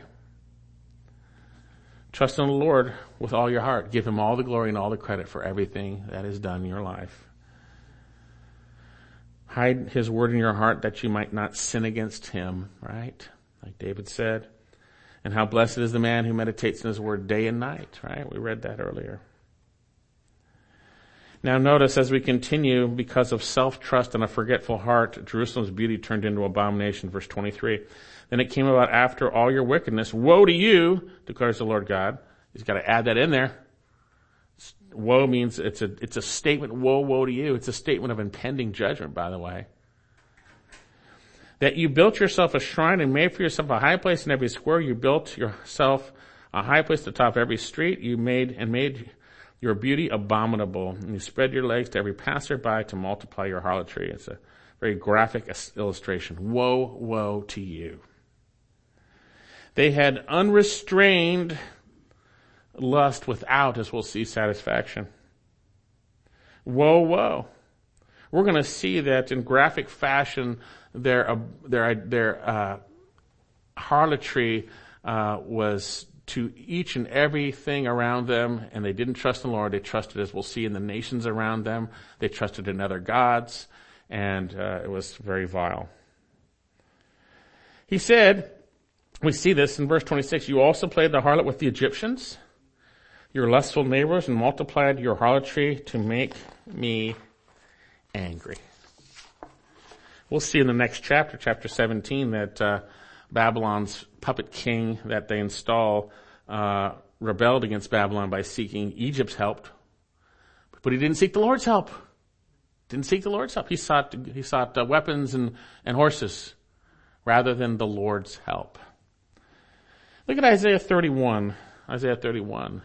Trust in the Lord with all your heart. Give him all the glory and all the credit for everything that is done in your life. Hide his word in your heart that you might not sin against him, right? Like David said. And how blessed is the man who meditates in his word day and night, right? We read that earlier. Now notice as we continue, because of self-trust and a forgetful heart, Jerusalem's beauty turned into abomination, verse 23. Then it came about after all your wickedness, woe to you, declares the Lord God. He's got to add that in there. Woe means it's a statement, woe to you. It's a statement of impending judgment, by the way. That you built yourself a shrine and made for yourself a high place in every square. You built yourself a high place at the top of every street. You made your beauty abominable. And you spread your legs to every passerby to multiply your harlotry. It's a very graphic illustration. Woe to you. They had unrestrained lust without, as we'll see, satisfaction. Woe. We're going to see that in graphic fashion, their harlotry was to each and everything around them, and they didn't trust in the Lord. They trusted, as we'll see, in the nations around them. They trusted in other gods, and it was very vile. He said, we see this in verse 26, you also played the harlot with the Egyptians, your lustful neighbors, and multiplied your harlotry to make me angry. We'll see in the next chapter, chapter 17, that Babylon's puppet king that they install rebelled against Babylon by seeking Egypt's help, but he didn't seek the Lord's help. Didn't seek the Lord's help. He sought weapons and horses rather than the Lord's help. Look at Isaiah 31. Isaiah 31.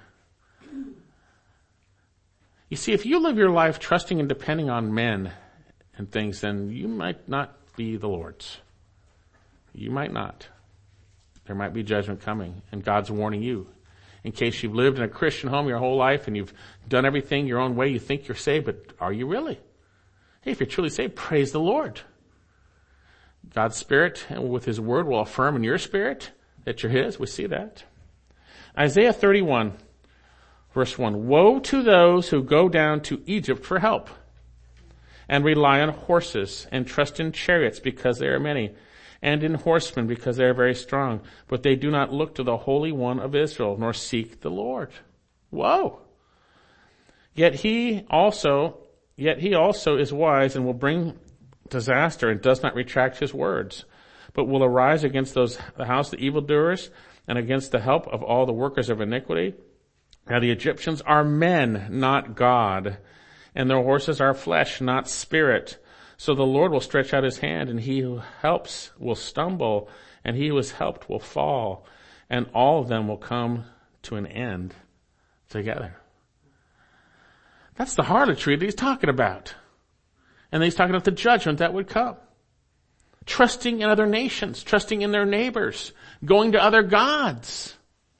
You see, if you live your life trusting and depending on men and things, then you might not be the Lord's. You might not. There might be judgment coming, and God's warning you. In case you've lived in a Christian home your whole life and you've done everything your own way, you think you're saved, but are you really? Hey, if you're truly saved, praise the Lord. God's Spirit, and with His Word, will affirm in your spirit that you're His. We see that. Isaiah 31, verse 1. Woe to those who go down to Egypt for help, and rely on horses, and trust in chariots because they are many, and in horsemen because they are very strong. But they do not look to the Holy One of Israel, nor seek the Lord. Woe! Yet he also is wise and will bring disaster and does not retract his words, but will arise against the house of the evildoers and against the help of all the workers of iniquity. Now the Egyptians are men, not God, and their horses are flesh, not spirit. So the Lord will stretch out His hand, and he who helps will stumble, and he who is helped will fall, and all of them will come to an end together. That's the harlotry that he's talking about. And he's talking about the judgment that would come. Trusting in other nations, trusting in their neighbors, going to other gods.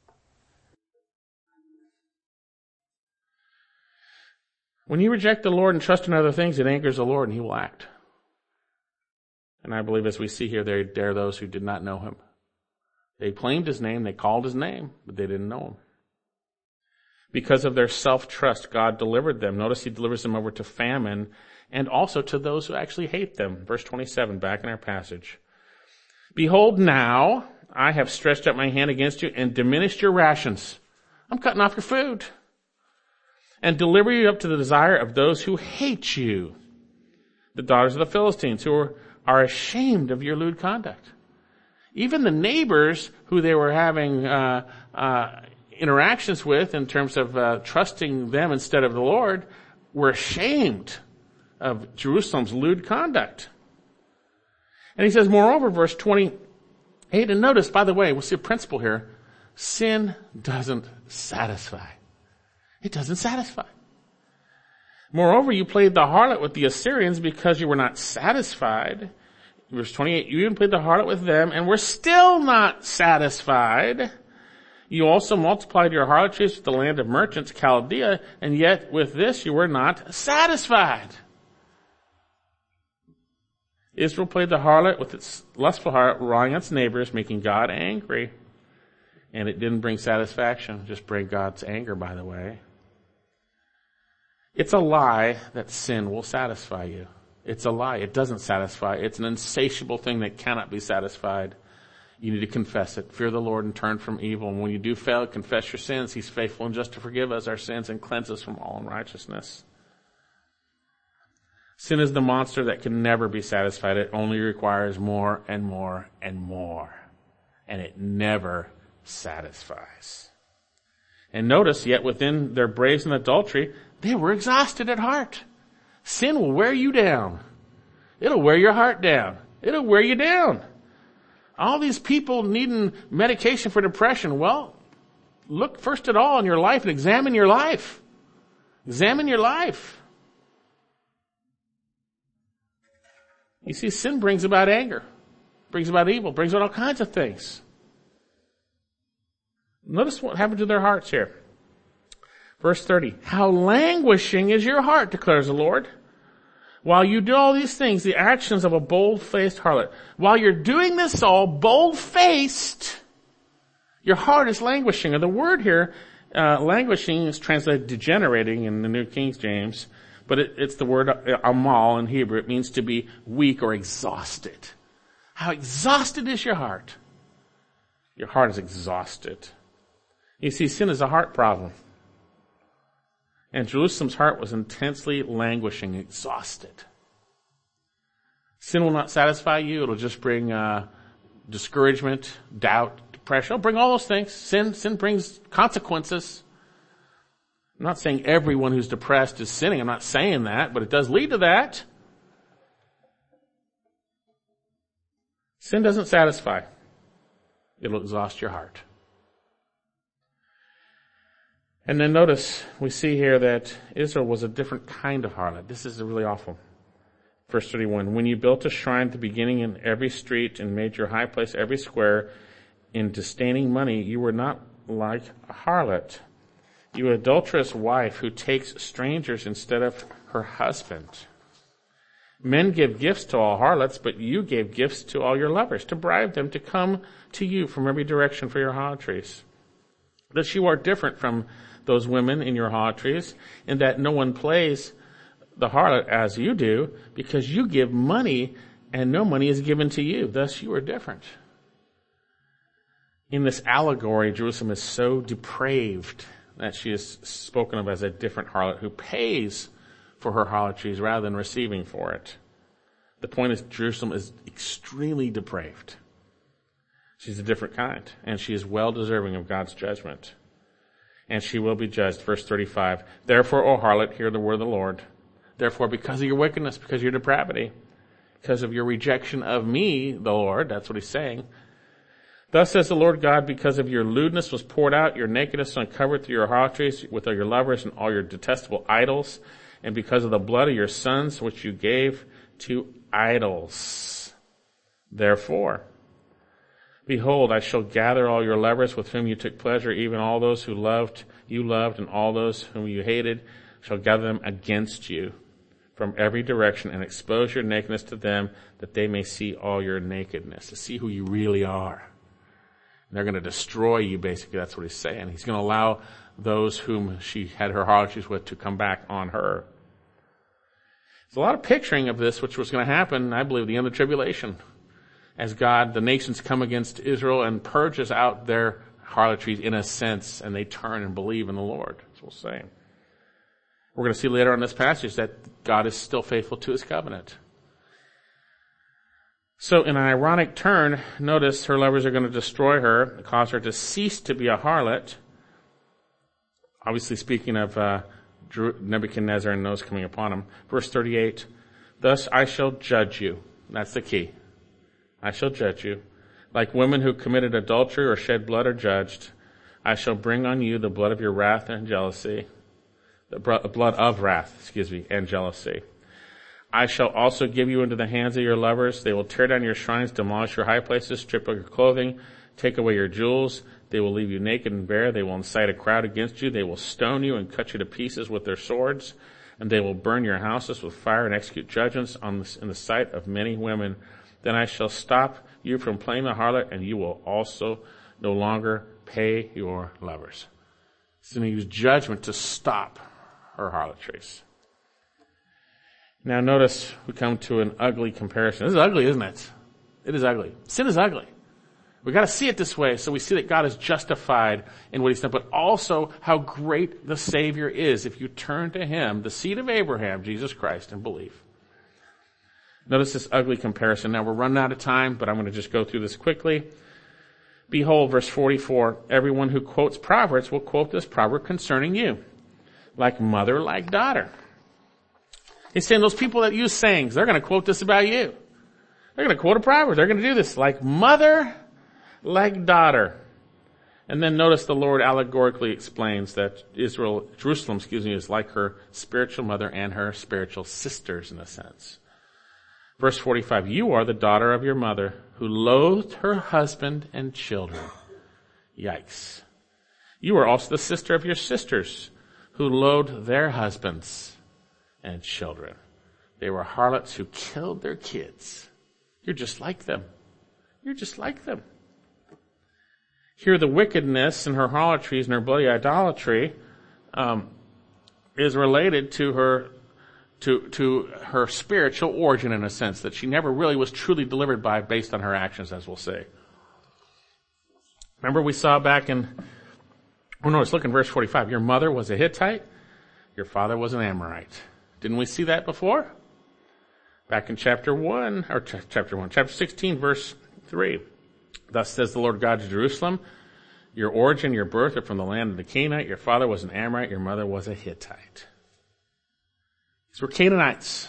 When you reject the Lord and trust in other things, it angers the Lord and He will act. And I believe as we see here, there are those who did not know Him. They claimed His name, they called His name, but they didn't know Him. Because of their self-trust, God delivered them. Notice He delivers them over to famine and also to those who actually hate them. Verse 27, back in our passage. Behold now, I have stretched out my hand against you and diminished your rations. I'm cutting off your food. And deliver you up to the desire of those who hate you, the daughters of the Philistines, who are ashamed of your lewd conduct. Even the neighbors who they were having interactions with in terms of trusting them instead of the Lord were ashamed of Jerusalem's lewd conduct. And he says, moreover, verse 28, and notice, by the way, we'll see a principle here. Sin doesn't satisfy. It doesn't satisfy. Moreover, you played the harlot with the Assyrians because you were not satisfied. Verse 28, you even played the harlot with them and were still not satisfied. You also multiplied your harlotries with the land of merchants, Chaldea, and yet with this you were not satisfied. Israel played the harlot with its lustful heart, wronging its neighbors, making God angry. And it didn't bring satisfaction, just bring God's anger, by the way. It's a lie that sin will satisfy you. It's a lie. It doesn't satisfy. It's an insatiable thing that cannot be satisfied. You need to confess it. Fear the Lord and turn from evil. And when you do fail, confess your sins. He's faithful and just to forgive us our sins and cleanse us from all unrighteousness. Sin is the monster that can never be satisfied. It only requires more and more and more. And it never satisfies. And notice, yet within their brazen adultery, they were exhausted at heart. Sin will wear you down. It'll wear your heart down. It'll wear you down. All these people needing medication for depression. Well, look first at all in your life and examine your life. Examine your life. You see, sin brings about anger, brings about evil, brings about all kinds of things. Notice what happened to their hearts here. Verse 30, how languishing is your heart, declares the Lord. While you do all these things, the actions of a bold-faced harlot. While you're doing this all, bold-faced, your heart is languishing. And the word here, languishing, is translated degenerating in the New King James, but it's the word amal in Hebrew. It means to be weak or exhausted. How exhausted is your heart? Your heart is exhausted. You see, sin is a heart problem. And Jerusalem's heart was intensely languishing, exhausted. Sin will not satisfy you. It'll just bring discouragement, doubt, depression. It'll bring all those things. Sin brings consequences. I'm not saying everyone who's depressed is sinning. I'm not saying that, but it does lead to that. Sin doesn't satisfy. It'll exhaust your heart. And then notice, we see here that Israel was a different kind of harlot. This is really awful. Verse 31, when you built a shrine at the beginning in every street and made your high place every square in disdaining money, you were not like a harlot. You adulterous wife who takes strangers instead of her husband. Men give gifts to all harlots, but you gave gifts to all your lovers to bribe them to come to you from every direction for your harlotries. That you are different from those women in your harlotries, in that no one plays the harlot as you do, because you give money and no money is given to you. Thus you are different. In this allegory, Jerusalem is so depraved that she is spoken of as a different harlot who pays for her harlotries rather than receiving for it. The point is, Jerusalem is extremely depraved. She's a different kind, and she is well deserving of God's judgment. And she will be judged. Verse 35, therefore, O harlot, hear the word of the Lord. Therefore, because of your wickedness, because of your depravity, because of your rejection of me, the Lord, that's what he's saying. Thus says the Lord God, because of your lewdness was poured out, your nakedness uncovered through your harlotries with all your lovers and all your detestable idols, and because of the blood of your sons, which you gave to idols. Therefore, behold, I shall gather all your lovers with whom you took pleasure, even all those who you loved, and all those whom you hated, shall gather them against you from every direction and expose your nakedness to them, that they may see all your nakedness, to see who you really are. And they're going to destroy you, basically. That's what he's saying. He's going to allow those whom she had her harlotries with to come back on her. There's a lot of picturing of this, which was going to happen, I believe, at the end of the tribulation, as God, the nations come against Israel and purges out their harlotries in a sense, and they turn and believe in the Lord. That's what we'll say. We're going to see later on in this passage that God is still faithful to his covenant. So in an ironic turn, notice her lovers are going to destroy her, cause her to cease to be a harlot. Obviously speaking of Nebuchadnezzar and those coming upon him. Verse 38, thus I shall judge you. That's the key. I shall judge you. Like women who committed adultery or shed blood are judged, I shall bring on you the blood of your wrath and jealousy. The blood of wrath, and jealousy. I shall also give you into the hands of your lovers. They will tear down your shrines, demolish your high places, strip of your clothing, take away your jewels. They will leave you naked and bare. They will incite a crowd against you. They will stone you and cut you to pieces with their swords. And they will burn your houses with fire and execute judgments in the sight of many women. Then I shall stop you from playing the harlot, and you will also no longer pay your lovers. He's going to use judgment to stop her harlotries. Now notice we come to an ugly comparison. This is ugly, isn't it? It is ugly. Sin is ugly. We've got to see it this way, so we see that God is justified in what he's done, but also how great the Savior is if you turn to him, the seed of Abraham, Jesus Christ, and believe. Notice this ugly comparison. Now we're running out of time, but I'm going to just go through this quickly. Behold, verse 44, everyone who quotes Proverbs will quote this proverb concerning you. Like mother, like daughter. He's saying those people that use sayings, they're going to quote this about you. They're going to quote a proverb. They're going to do this. Like mother, like daughter. And then notice the Lord allegorically explains that Jerusalem, is like her spiritual mother and her spiritual sisters in a sense. Verse 45, you are the daughter of your mother who loathed her husband and children. Yikes. You are also the sister of your sisters who loathed their husbands and children. They were harlots who killed their kids. You're just like them. You're just like them. Here the wickedness in her harlotries and her bloody idolatry is related to her to her spiritual origin in a sense that she never really was truly delivered by based on her actions, as we'll see. Remember we saw back in, let's look in verse 45. Your mother was a Hittite, your father was an Amorite. Didn't we see that before? Back in chapter 16, verse 3. Thus says the Lord God to Jerusalem, your origin, your birth are from the land of the Canaanite. Your father was an Amorite, your mother was a Hittite. These were Canaanites.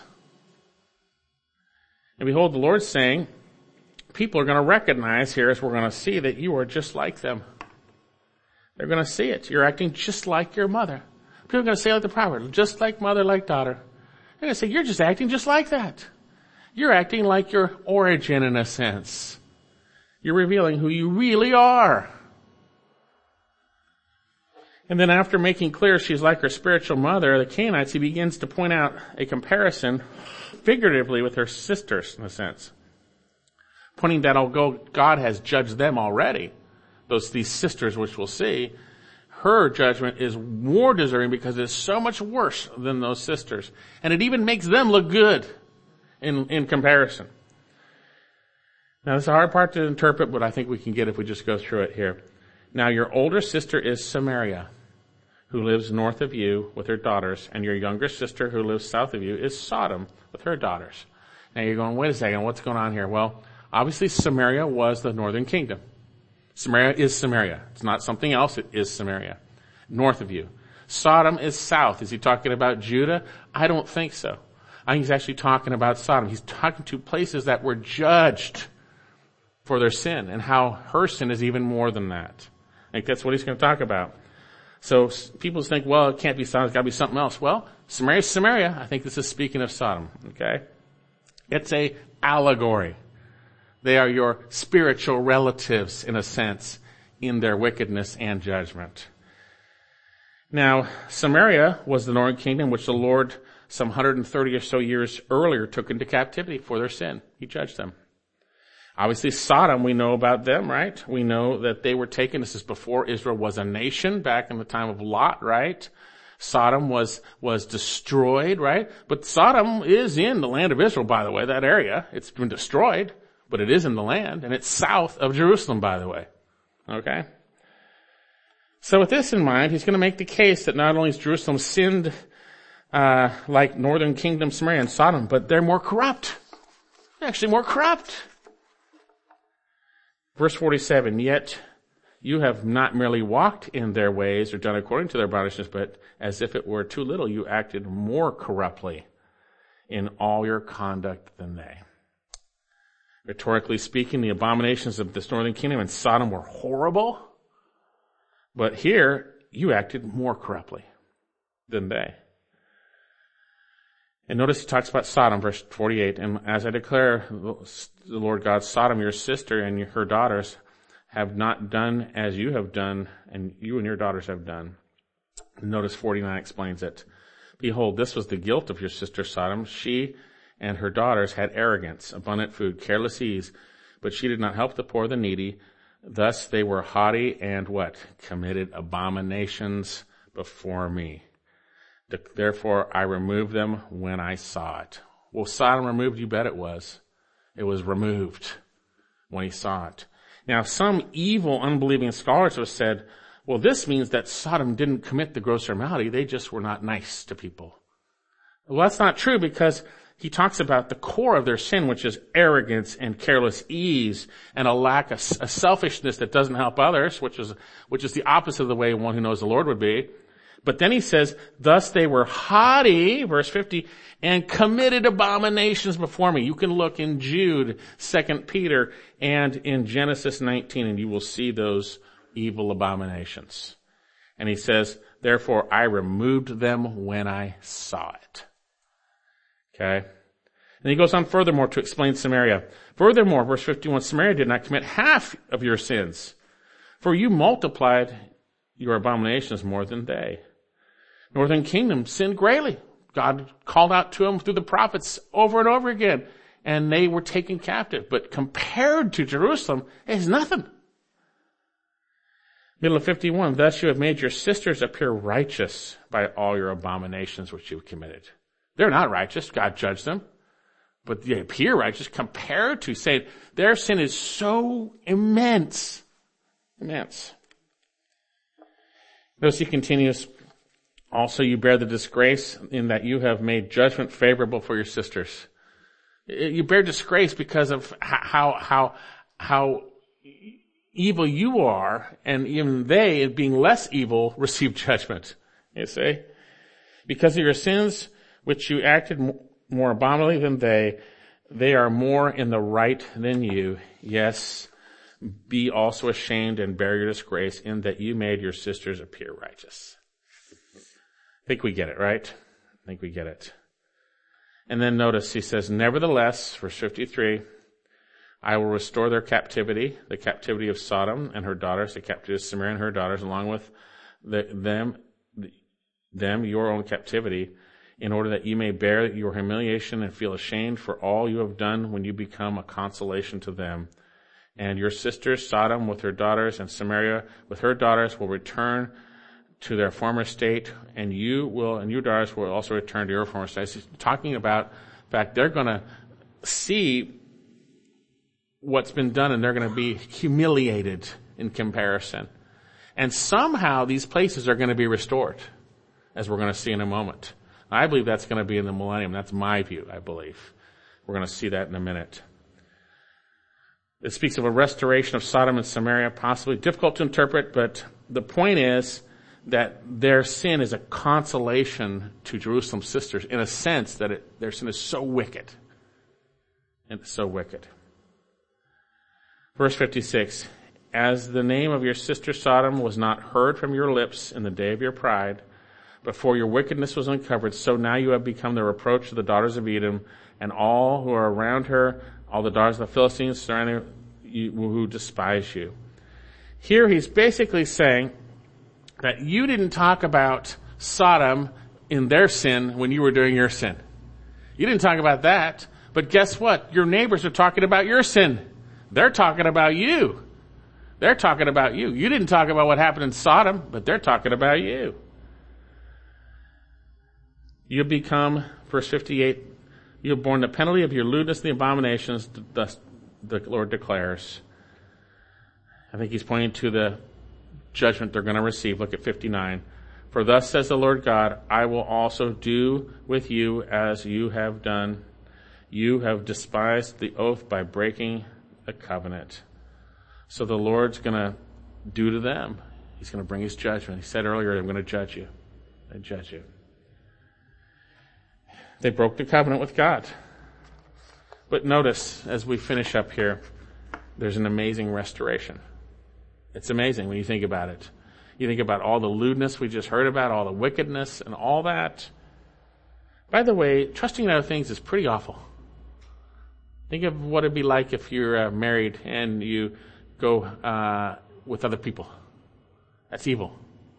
And behold, the Lord's saying, people are going to recognize here, as we're going to see, that you are just like them. They're going to see it. You're acting just like your mother. People are going to say like the proverb, just like mother, like daughter. They're going to say, you're just acting just like that. You're acting like your origin in a sense. You're revealing who you really are. And then after making clear she's like her spiritual mother, the Canaanites, he begins to point out a comparison figuratively with her sisters in a sense. Pointing that although God has judged them already, these sisters which we'll see, her judgment is more deserving because it's so much worse than those sisters. And it even makes them look good in comparison. Now, this is a hard part to interpret, but I think we can get if we just go through it here. Now, your older sister is Samaria, who lives north of you with her daughters, and your younger sister who lives south of you is Sodom with her daughters. Now, you're going, wait a second, what's going on here? Well, obviously, Samaria was the northern kingdom. Samaria is Samaria. It's not something else. It is Samaria. North of you. Sodom is south. Is he talking about Judah? I don't think so. I think he's actually talking about Sodom. He's talking to places that were judged for their sin and how her sin is even more than that. I think that's what he's going to talk about. So people think, well, it can't be Sodom. It's got to be something else. Well, Samaria is Samaria. I think this is speaking of Sodom. Okay? It's a allegory. They are your spiritual relatives, in a sense, in their wickedness and judgment. Now, Samaria was the northern kingdom which the Lord, some 130 or so years earlier, took into captivity for their sin. He judged them. Obviously, Sodom, we know about them, right? We know that they were taken. This is before Israel was a nation, back in the time of Lot, right? Sodom was destroyed, right? But Sodom is in the land of Israel, by the way, that area. It's been destroyed. But it is in the land, and it's south of Jerusalem, by the way. Okay? So with this in mind, he's going to make the case that not only has Jerusalem sinned like northern kingdom Samaria and Sodom, but they're more corrupt. They're actually more corrupt. Verse 47, yet you have not merely walked in their ways or done according to their abominations, but as if it were too little, you acted more corruptly in all your conduct than they. Rhetorically speaking, the abominations of this northern kingdom and Sodom were horrible, but here you acted more corruptly than they. And notice he talks about Sodom, verse 48, and as I declare, the Lord God, Sodom, your sister and her daughters have not done as you have done, and you and your daughters have done. Notice 49 explains it. Behold, this was the guilt of your sister Sodom. She and her daughters had arrogance, abundant food, careless ease, but she did not help the poor, the needy. Thus they were haughty and what? Committed abominations before me. Therefore I removed them when I saw it. Well, Sodom removed, you bet it was. It was removed when he saw it. Now, some evil, unbelieving scholars have said, well, this means that Sodom didn't commit the gross immorality. They just were not nice to people. Well, that's not true because he talks about the core of their sin, which is arrogance and careless ease and a lack of a selfishness that doesn't help others, which is the opposite of the way one who knows the Lord would be. But then he says, thus they were haughty, verse 50, and committed abominations before me. You can look in Jude, 2 Peter, and in Genesis 19, and you will see those evil abominations. And he says, therefore I removed them when I saw it. Okay? And he goes on furthermore to explain Samaria. Furthermore, verse 51, Samaria did not commit half of your sins, for you multiplied your abominations more than they. Northern kingdom sinned greatly. God called out to them through the prophets over and over again, and they were taken captive. But compared to Jerusalem, it is nothing. Middle of 51, thus you have made your sisters appear righteous by all your abominations which you have committed. They're not righteous. God judged them. But they appear righteous compared to, say, their sin is so immense. Immense. Notice he continues, also you bear the disgrace in that you have made judgment favorable for your sisters. You bear disgrace because of how evil you are, and even they, being less evil, receive judgment. You see? Because of your sins, which you acted more abominably than they are more in the right than you. Yes, be also ashamed and bear your disgrace in that you made your sisters appear righteous. I think we get it, right? I think we get it. And then notice he says, nevertheless, verse 53, I will restore their captivity, the captivity of Sodom and her daughters, the captivity of Samaria and her daughters, along with them, your own captivity, in order that you may bear your humiliation and feel ashamed for all you have done when you become a consolation to them. And your sisters, Sodom with her daughters and Samaria with her daughters, will return to their former state, and your daughters will also return to your former state. He's talking about the fact they're going to see what's been done, and they're going to be humiliated in comparison. And somehow these places are going to be restored, as we're going to see in a moment. I believe that's going to be in the millennium. That's my view, I believe. We're going to see that in a minute. It speaks of a restoration of Sodom and Samaria, possibly difficult to interpret, but the point is that their sin is a consolation to Jerusalem's sisters, in a sense that their sin is so wicked. And it's so wicked. Verse 56, as the name of your sister Sodom was not heard from your lips in the day of your pride, before your wickedness was uncovered, so now you have become the reproach of the daughters of Edom, and all who are around her, all the daughters of the Philistines surrounding you, who despise you. Here he's basically saying that you didn't talk about Sodom in their sin when you were doing your sin. You didn't talk about that, but guess what? Your neighbors are talking about your sin. They're talking about you. They're talking about you. You didn't talk about what happened in Sodom, but they're talking about you. You become, verse 58, you have borne the penalty of your lewdness and the abominations, thus the Lord declares. I think he's pointing to the judgment they're going to receive. Look at 59. For thus says the Lord God, I will also do with you as you have done. You have despised the oath by breaking the covenant. So the Lord's going to do to them. He's going to bring his judgment. He said earlier, I'm going to judge you. I judge you. They broke the covenant with God. But notice, as we finish up here, there's an amazing restoration. It's amazing when you think about it. You think about all the lewdness we just heard about, all the wickedness and all that. By the way, trusting in other things is pretty awful. Think of what it'd be like if you're married and you go with other people. That's evil.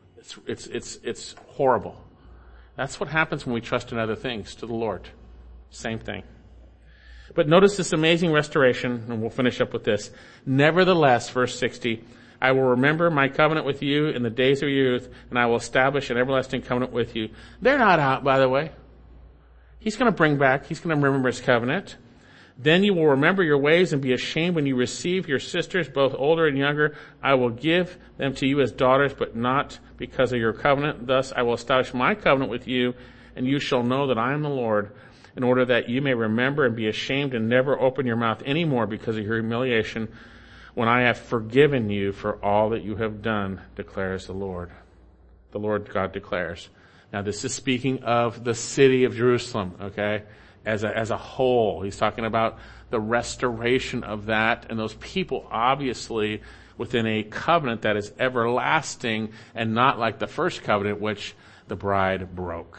It's horrible. That's what happens when we trust in other things to the Lord. Same thing. But notice this amazing restoration, and we'll finish up with this. Nevertheless, verse 60, I will remember my covenant with you in the days of your youth, and I will establish an everlasting covenant with you. They're not out, by the way. He's going to remember his covenant. Then you will remember your ways and be ashamed when you receive your sisters, both older and younger. I will give them to you as daughters, but not because of your covenant. Thus I will establish my covenant with you, and you shall know that I am the Lord, in order that you may remember and be ashamed and never open your mouth any more because of your humiliation, when I have forgiven you for all that you have done, declares the Lord. The Lord God declares. Now this is speaking of the city of Jerusalem, okay? As a whole. He's talking about the restoration of that and those people obviously within a covenant that is everlasting and not like the first covenant which the bride broke.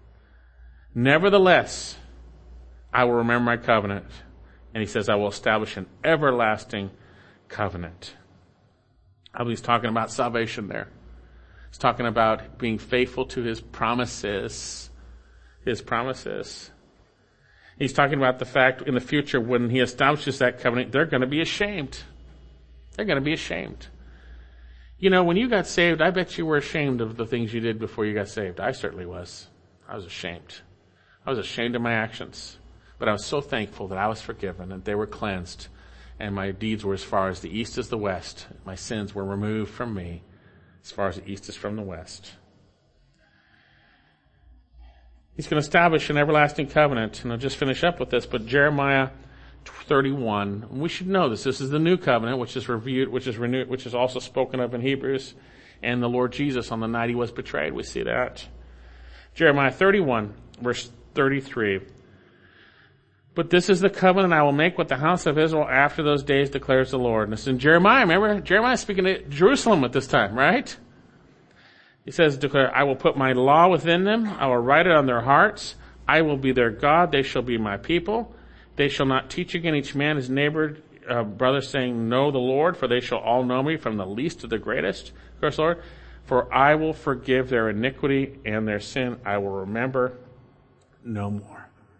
Nevertheless, I will remember my covenant. And he says, I will establish an everlasting covenant. I believe he's talking about salvation there. He's talking about being faithful to his promises. His promises. He's talking about the fact in the future when he establishes that covenant, they're going to be ashamed. They're going to be ashamed. You know, when you got saved, I bet you were ashamed of the things you did before you got saved. I certainly was. I was ashamed. I was ashamed of my actions. But I was so thankful that I was forgiven, that they were cleansed, and my deeds were as far as the east is the west. My sins were removed from me as far as the east is from the west. He's going to establish an everlasting covenant, and I'll just finish up with this, but Jeremiah 31, we should know this. This is the new covenant, which is reviewed, which is renewed, which is also spoken of in Hebrews, and the Lord Jesus on the night he was betrayed. We see that. Jeremiah 31, verse 33. But this is the covenant I will make with the house of Israel after those days, declares the Lord. And this is in Jeremiah. Remember, Jeremiah is speaking to Jerusalem at this time, right? He says, declare, I will put my law within them. I will write it on their hearts. I will be their God. They shall be my people. They shall not teach again each man his neighbor, brother, saying, know the Lord, for they shall all know me, from the least to the greatest, declares the Lord. For I will forgive their iniquity and their sin. I will remember no more.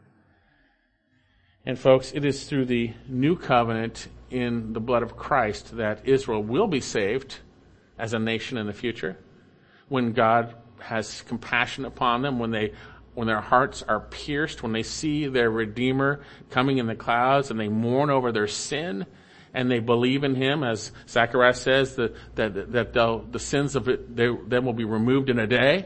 And folks, it is through the new covenant in the blood of Christ that Israel will be saved as a nation in the future. When God has compassion upon them, when their hearts are pierced, when they see their Redeemer coming in the clouds and they mourn over their sin and they believe in him, as Zechariah says, that the sins of it, them will be removed in a day.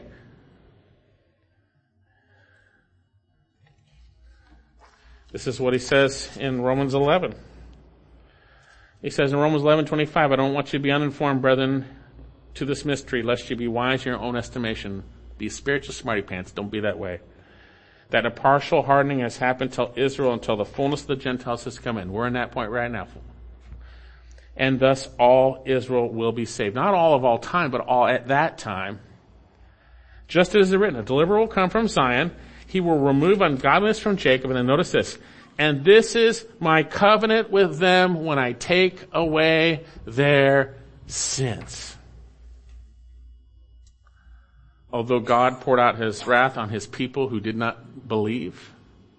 This is what he says in Romans 11. He says in Romans 11:25, I don't want you to be uninformed, brethren, to this mystery, lest you be wise in your own estimation. Be spiritual smarty pants. Don't be that way. That a partial hardening has happened till Israel, until the fullness of the Gentiles has come in. We're in that point right now. And thus all Israel will be saved. Not all of all time, but all at that time. Just as it is written, a deliverer will come from Zion. He will remove ungodliness from Jacob. And then notice this. And this is my covenant with them when I take away their sins. Although God poured out his wrath on his people who did not believe,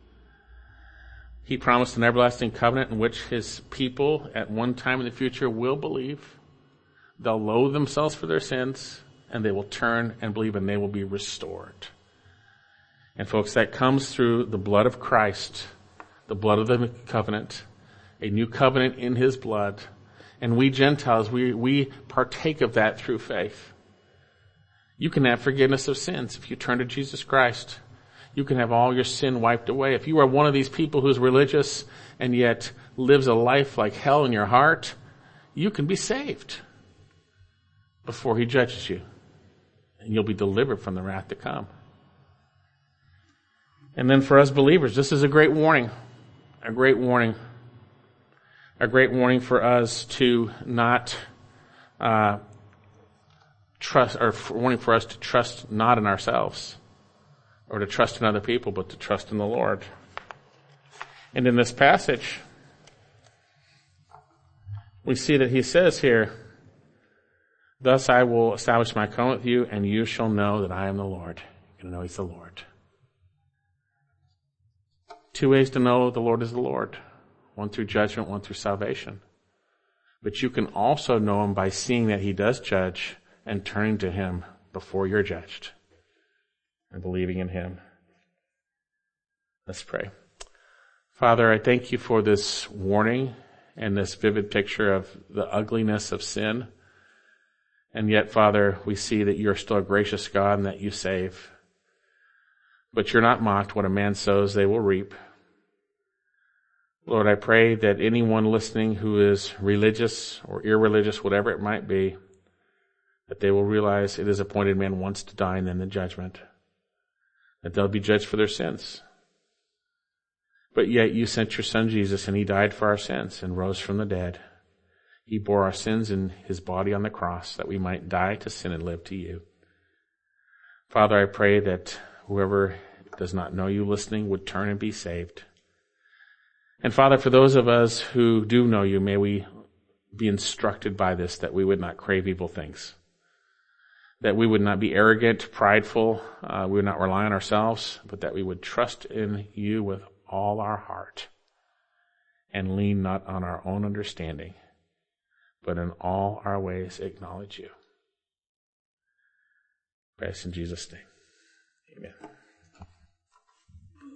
he promised an everlasting covenant in which his people at one time in the future will believe. They'll loathe themselves for their sins, and they will turn and believe, and they will be restored. And folks, that comes through the blood of Christ, the blood of the covenant, a new covenant in his blood. And we Gentiles, we partake of that through faith. You can have forgiveness of sins if you turn to Jesus Christ. You can have all your sin wiped away. If you are one of these people who's religious and yet lives a life like hell in your heart, you can be saved before he judges you. And you'll be delivered from the wrath to come. And then for us believers, this is a great warning. A great warning. A great warning for us to not trust, or warning for us to trust not in ourselves or to trust in other people, but to trust in the Lord. And in this passage, we see that he says here, thus I will establish my covenant with you, and you shall know that I am the Lord. You're going to know he's the Lord. Two ways to know the Lord is the Lord. One through judgment, one through salvation. But you can also know him by seeing that he does judge and turning to him before you're judged and believing in him. Let's pray. Father, I thank you for this warning and this vivid picture of the ugliness of sin. And yet, Father, we see that you're still a gracious God and that you save. But you're not mocked. What a man sows, they will reap. Lord, I pray that anyone listening who is religious or irreligious, whatever it might be, that they will realize it is appointed man once to die and then the judgment. That they'll be judged for their sins. But yet you sent your son Jesus, and he died for our sins and rose from the dead. He bore our sins in his body on the cross that we might die to sin and live to you. Father, I pray that whoever does not know you listening would turn and be saved. And Father, for those of us who do know you, may we be instructed by this, that we would not crave evil things. That we would not be arrogant, prideful, we would not rely on ourselves, but that we would trust in you with all our heart and lean not on our own understanding, but in all our ways acknowledge you. Praise in Jesus' name. Amen.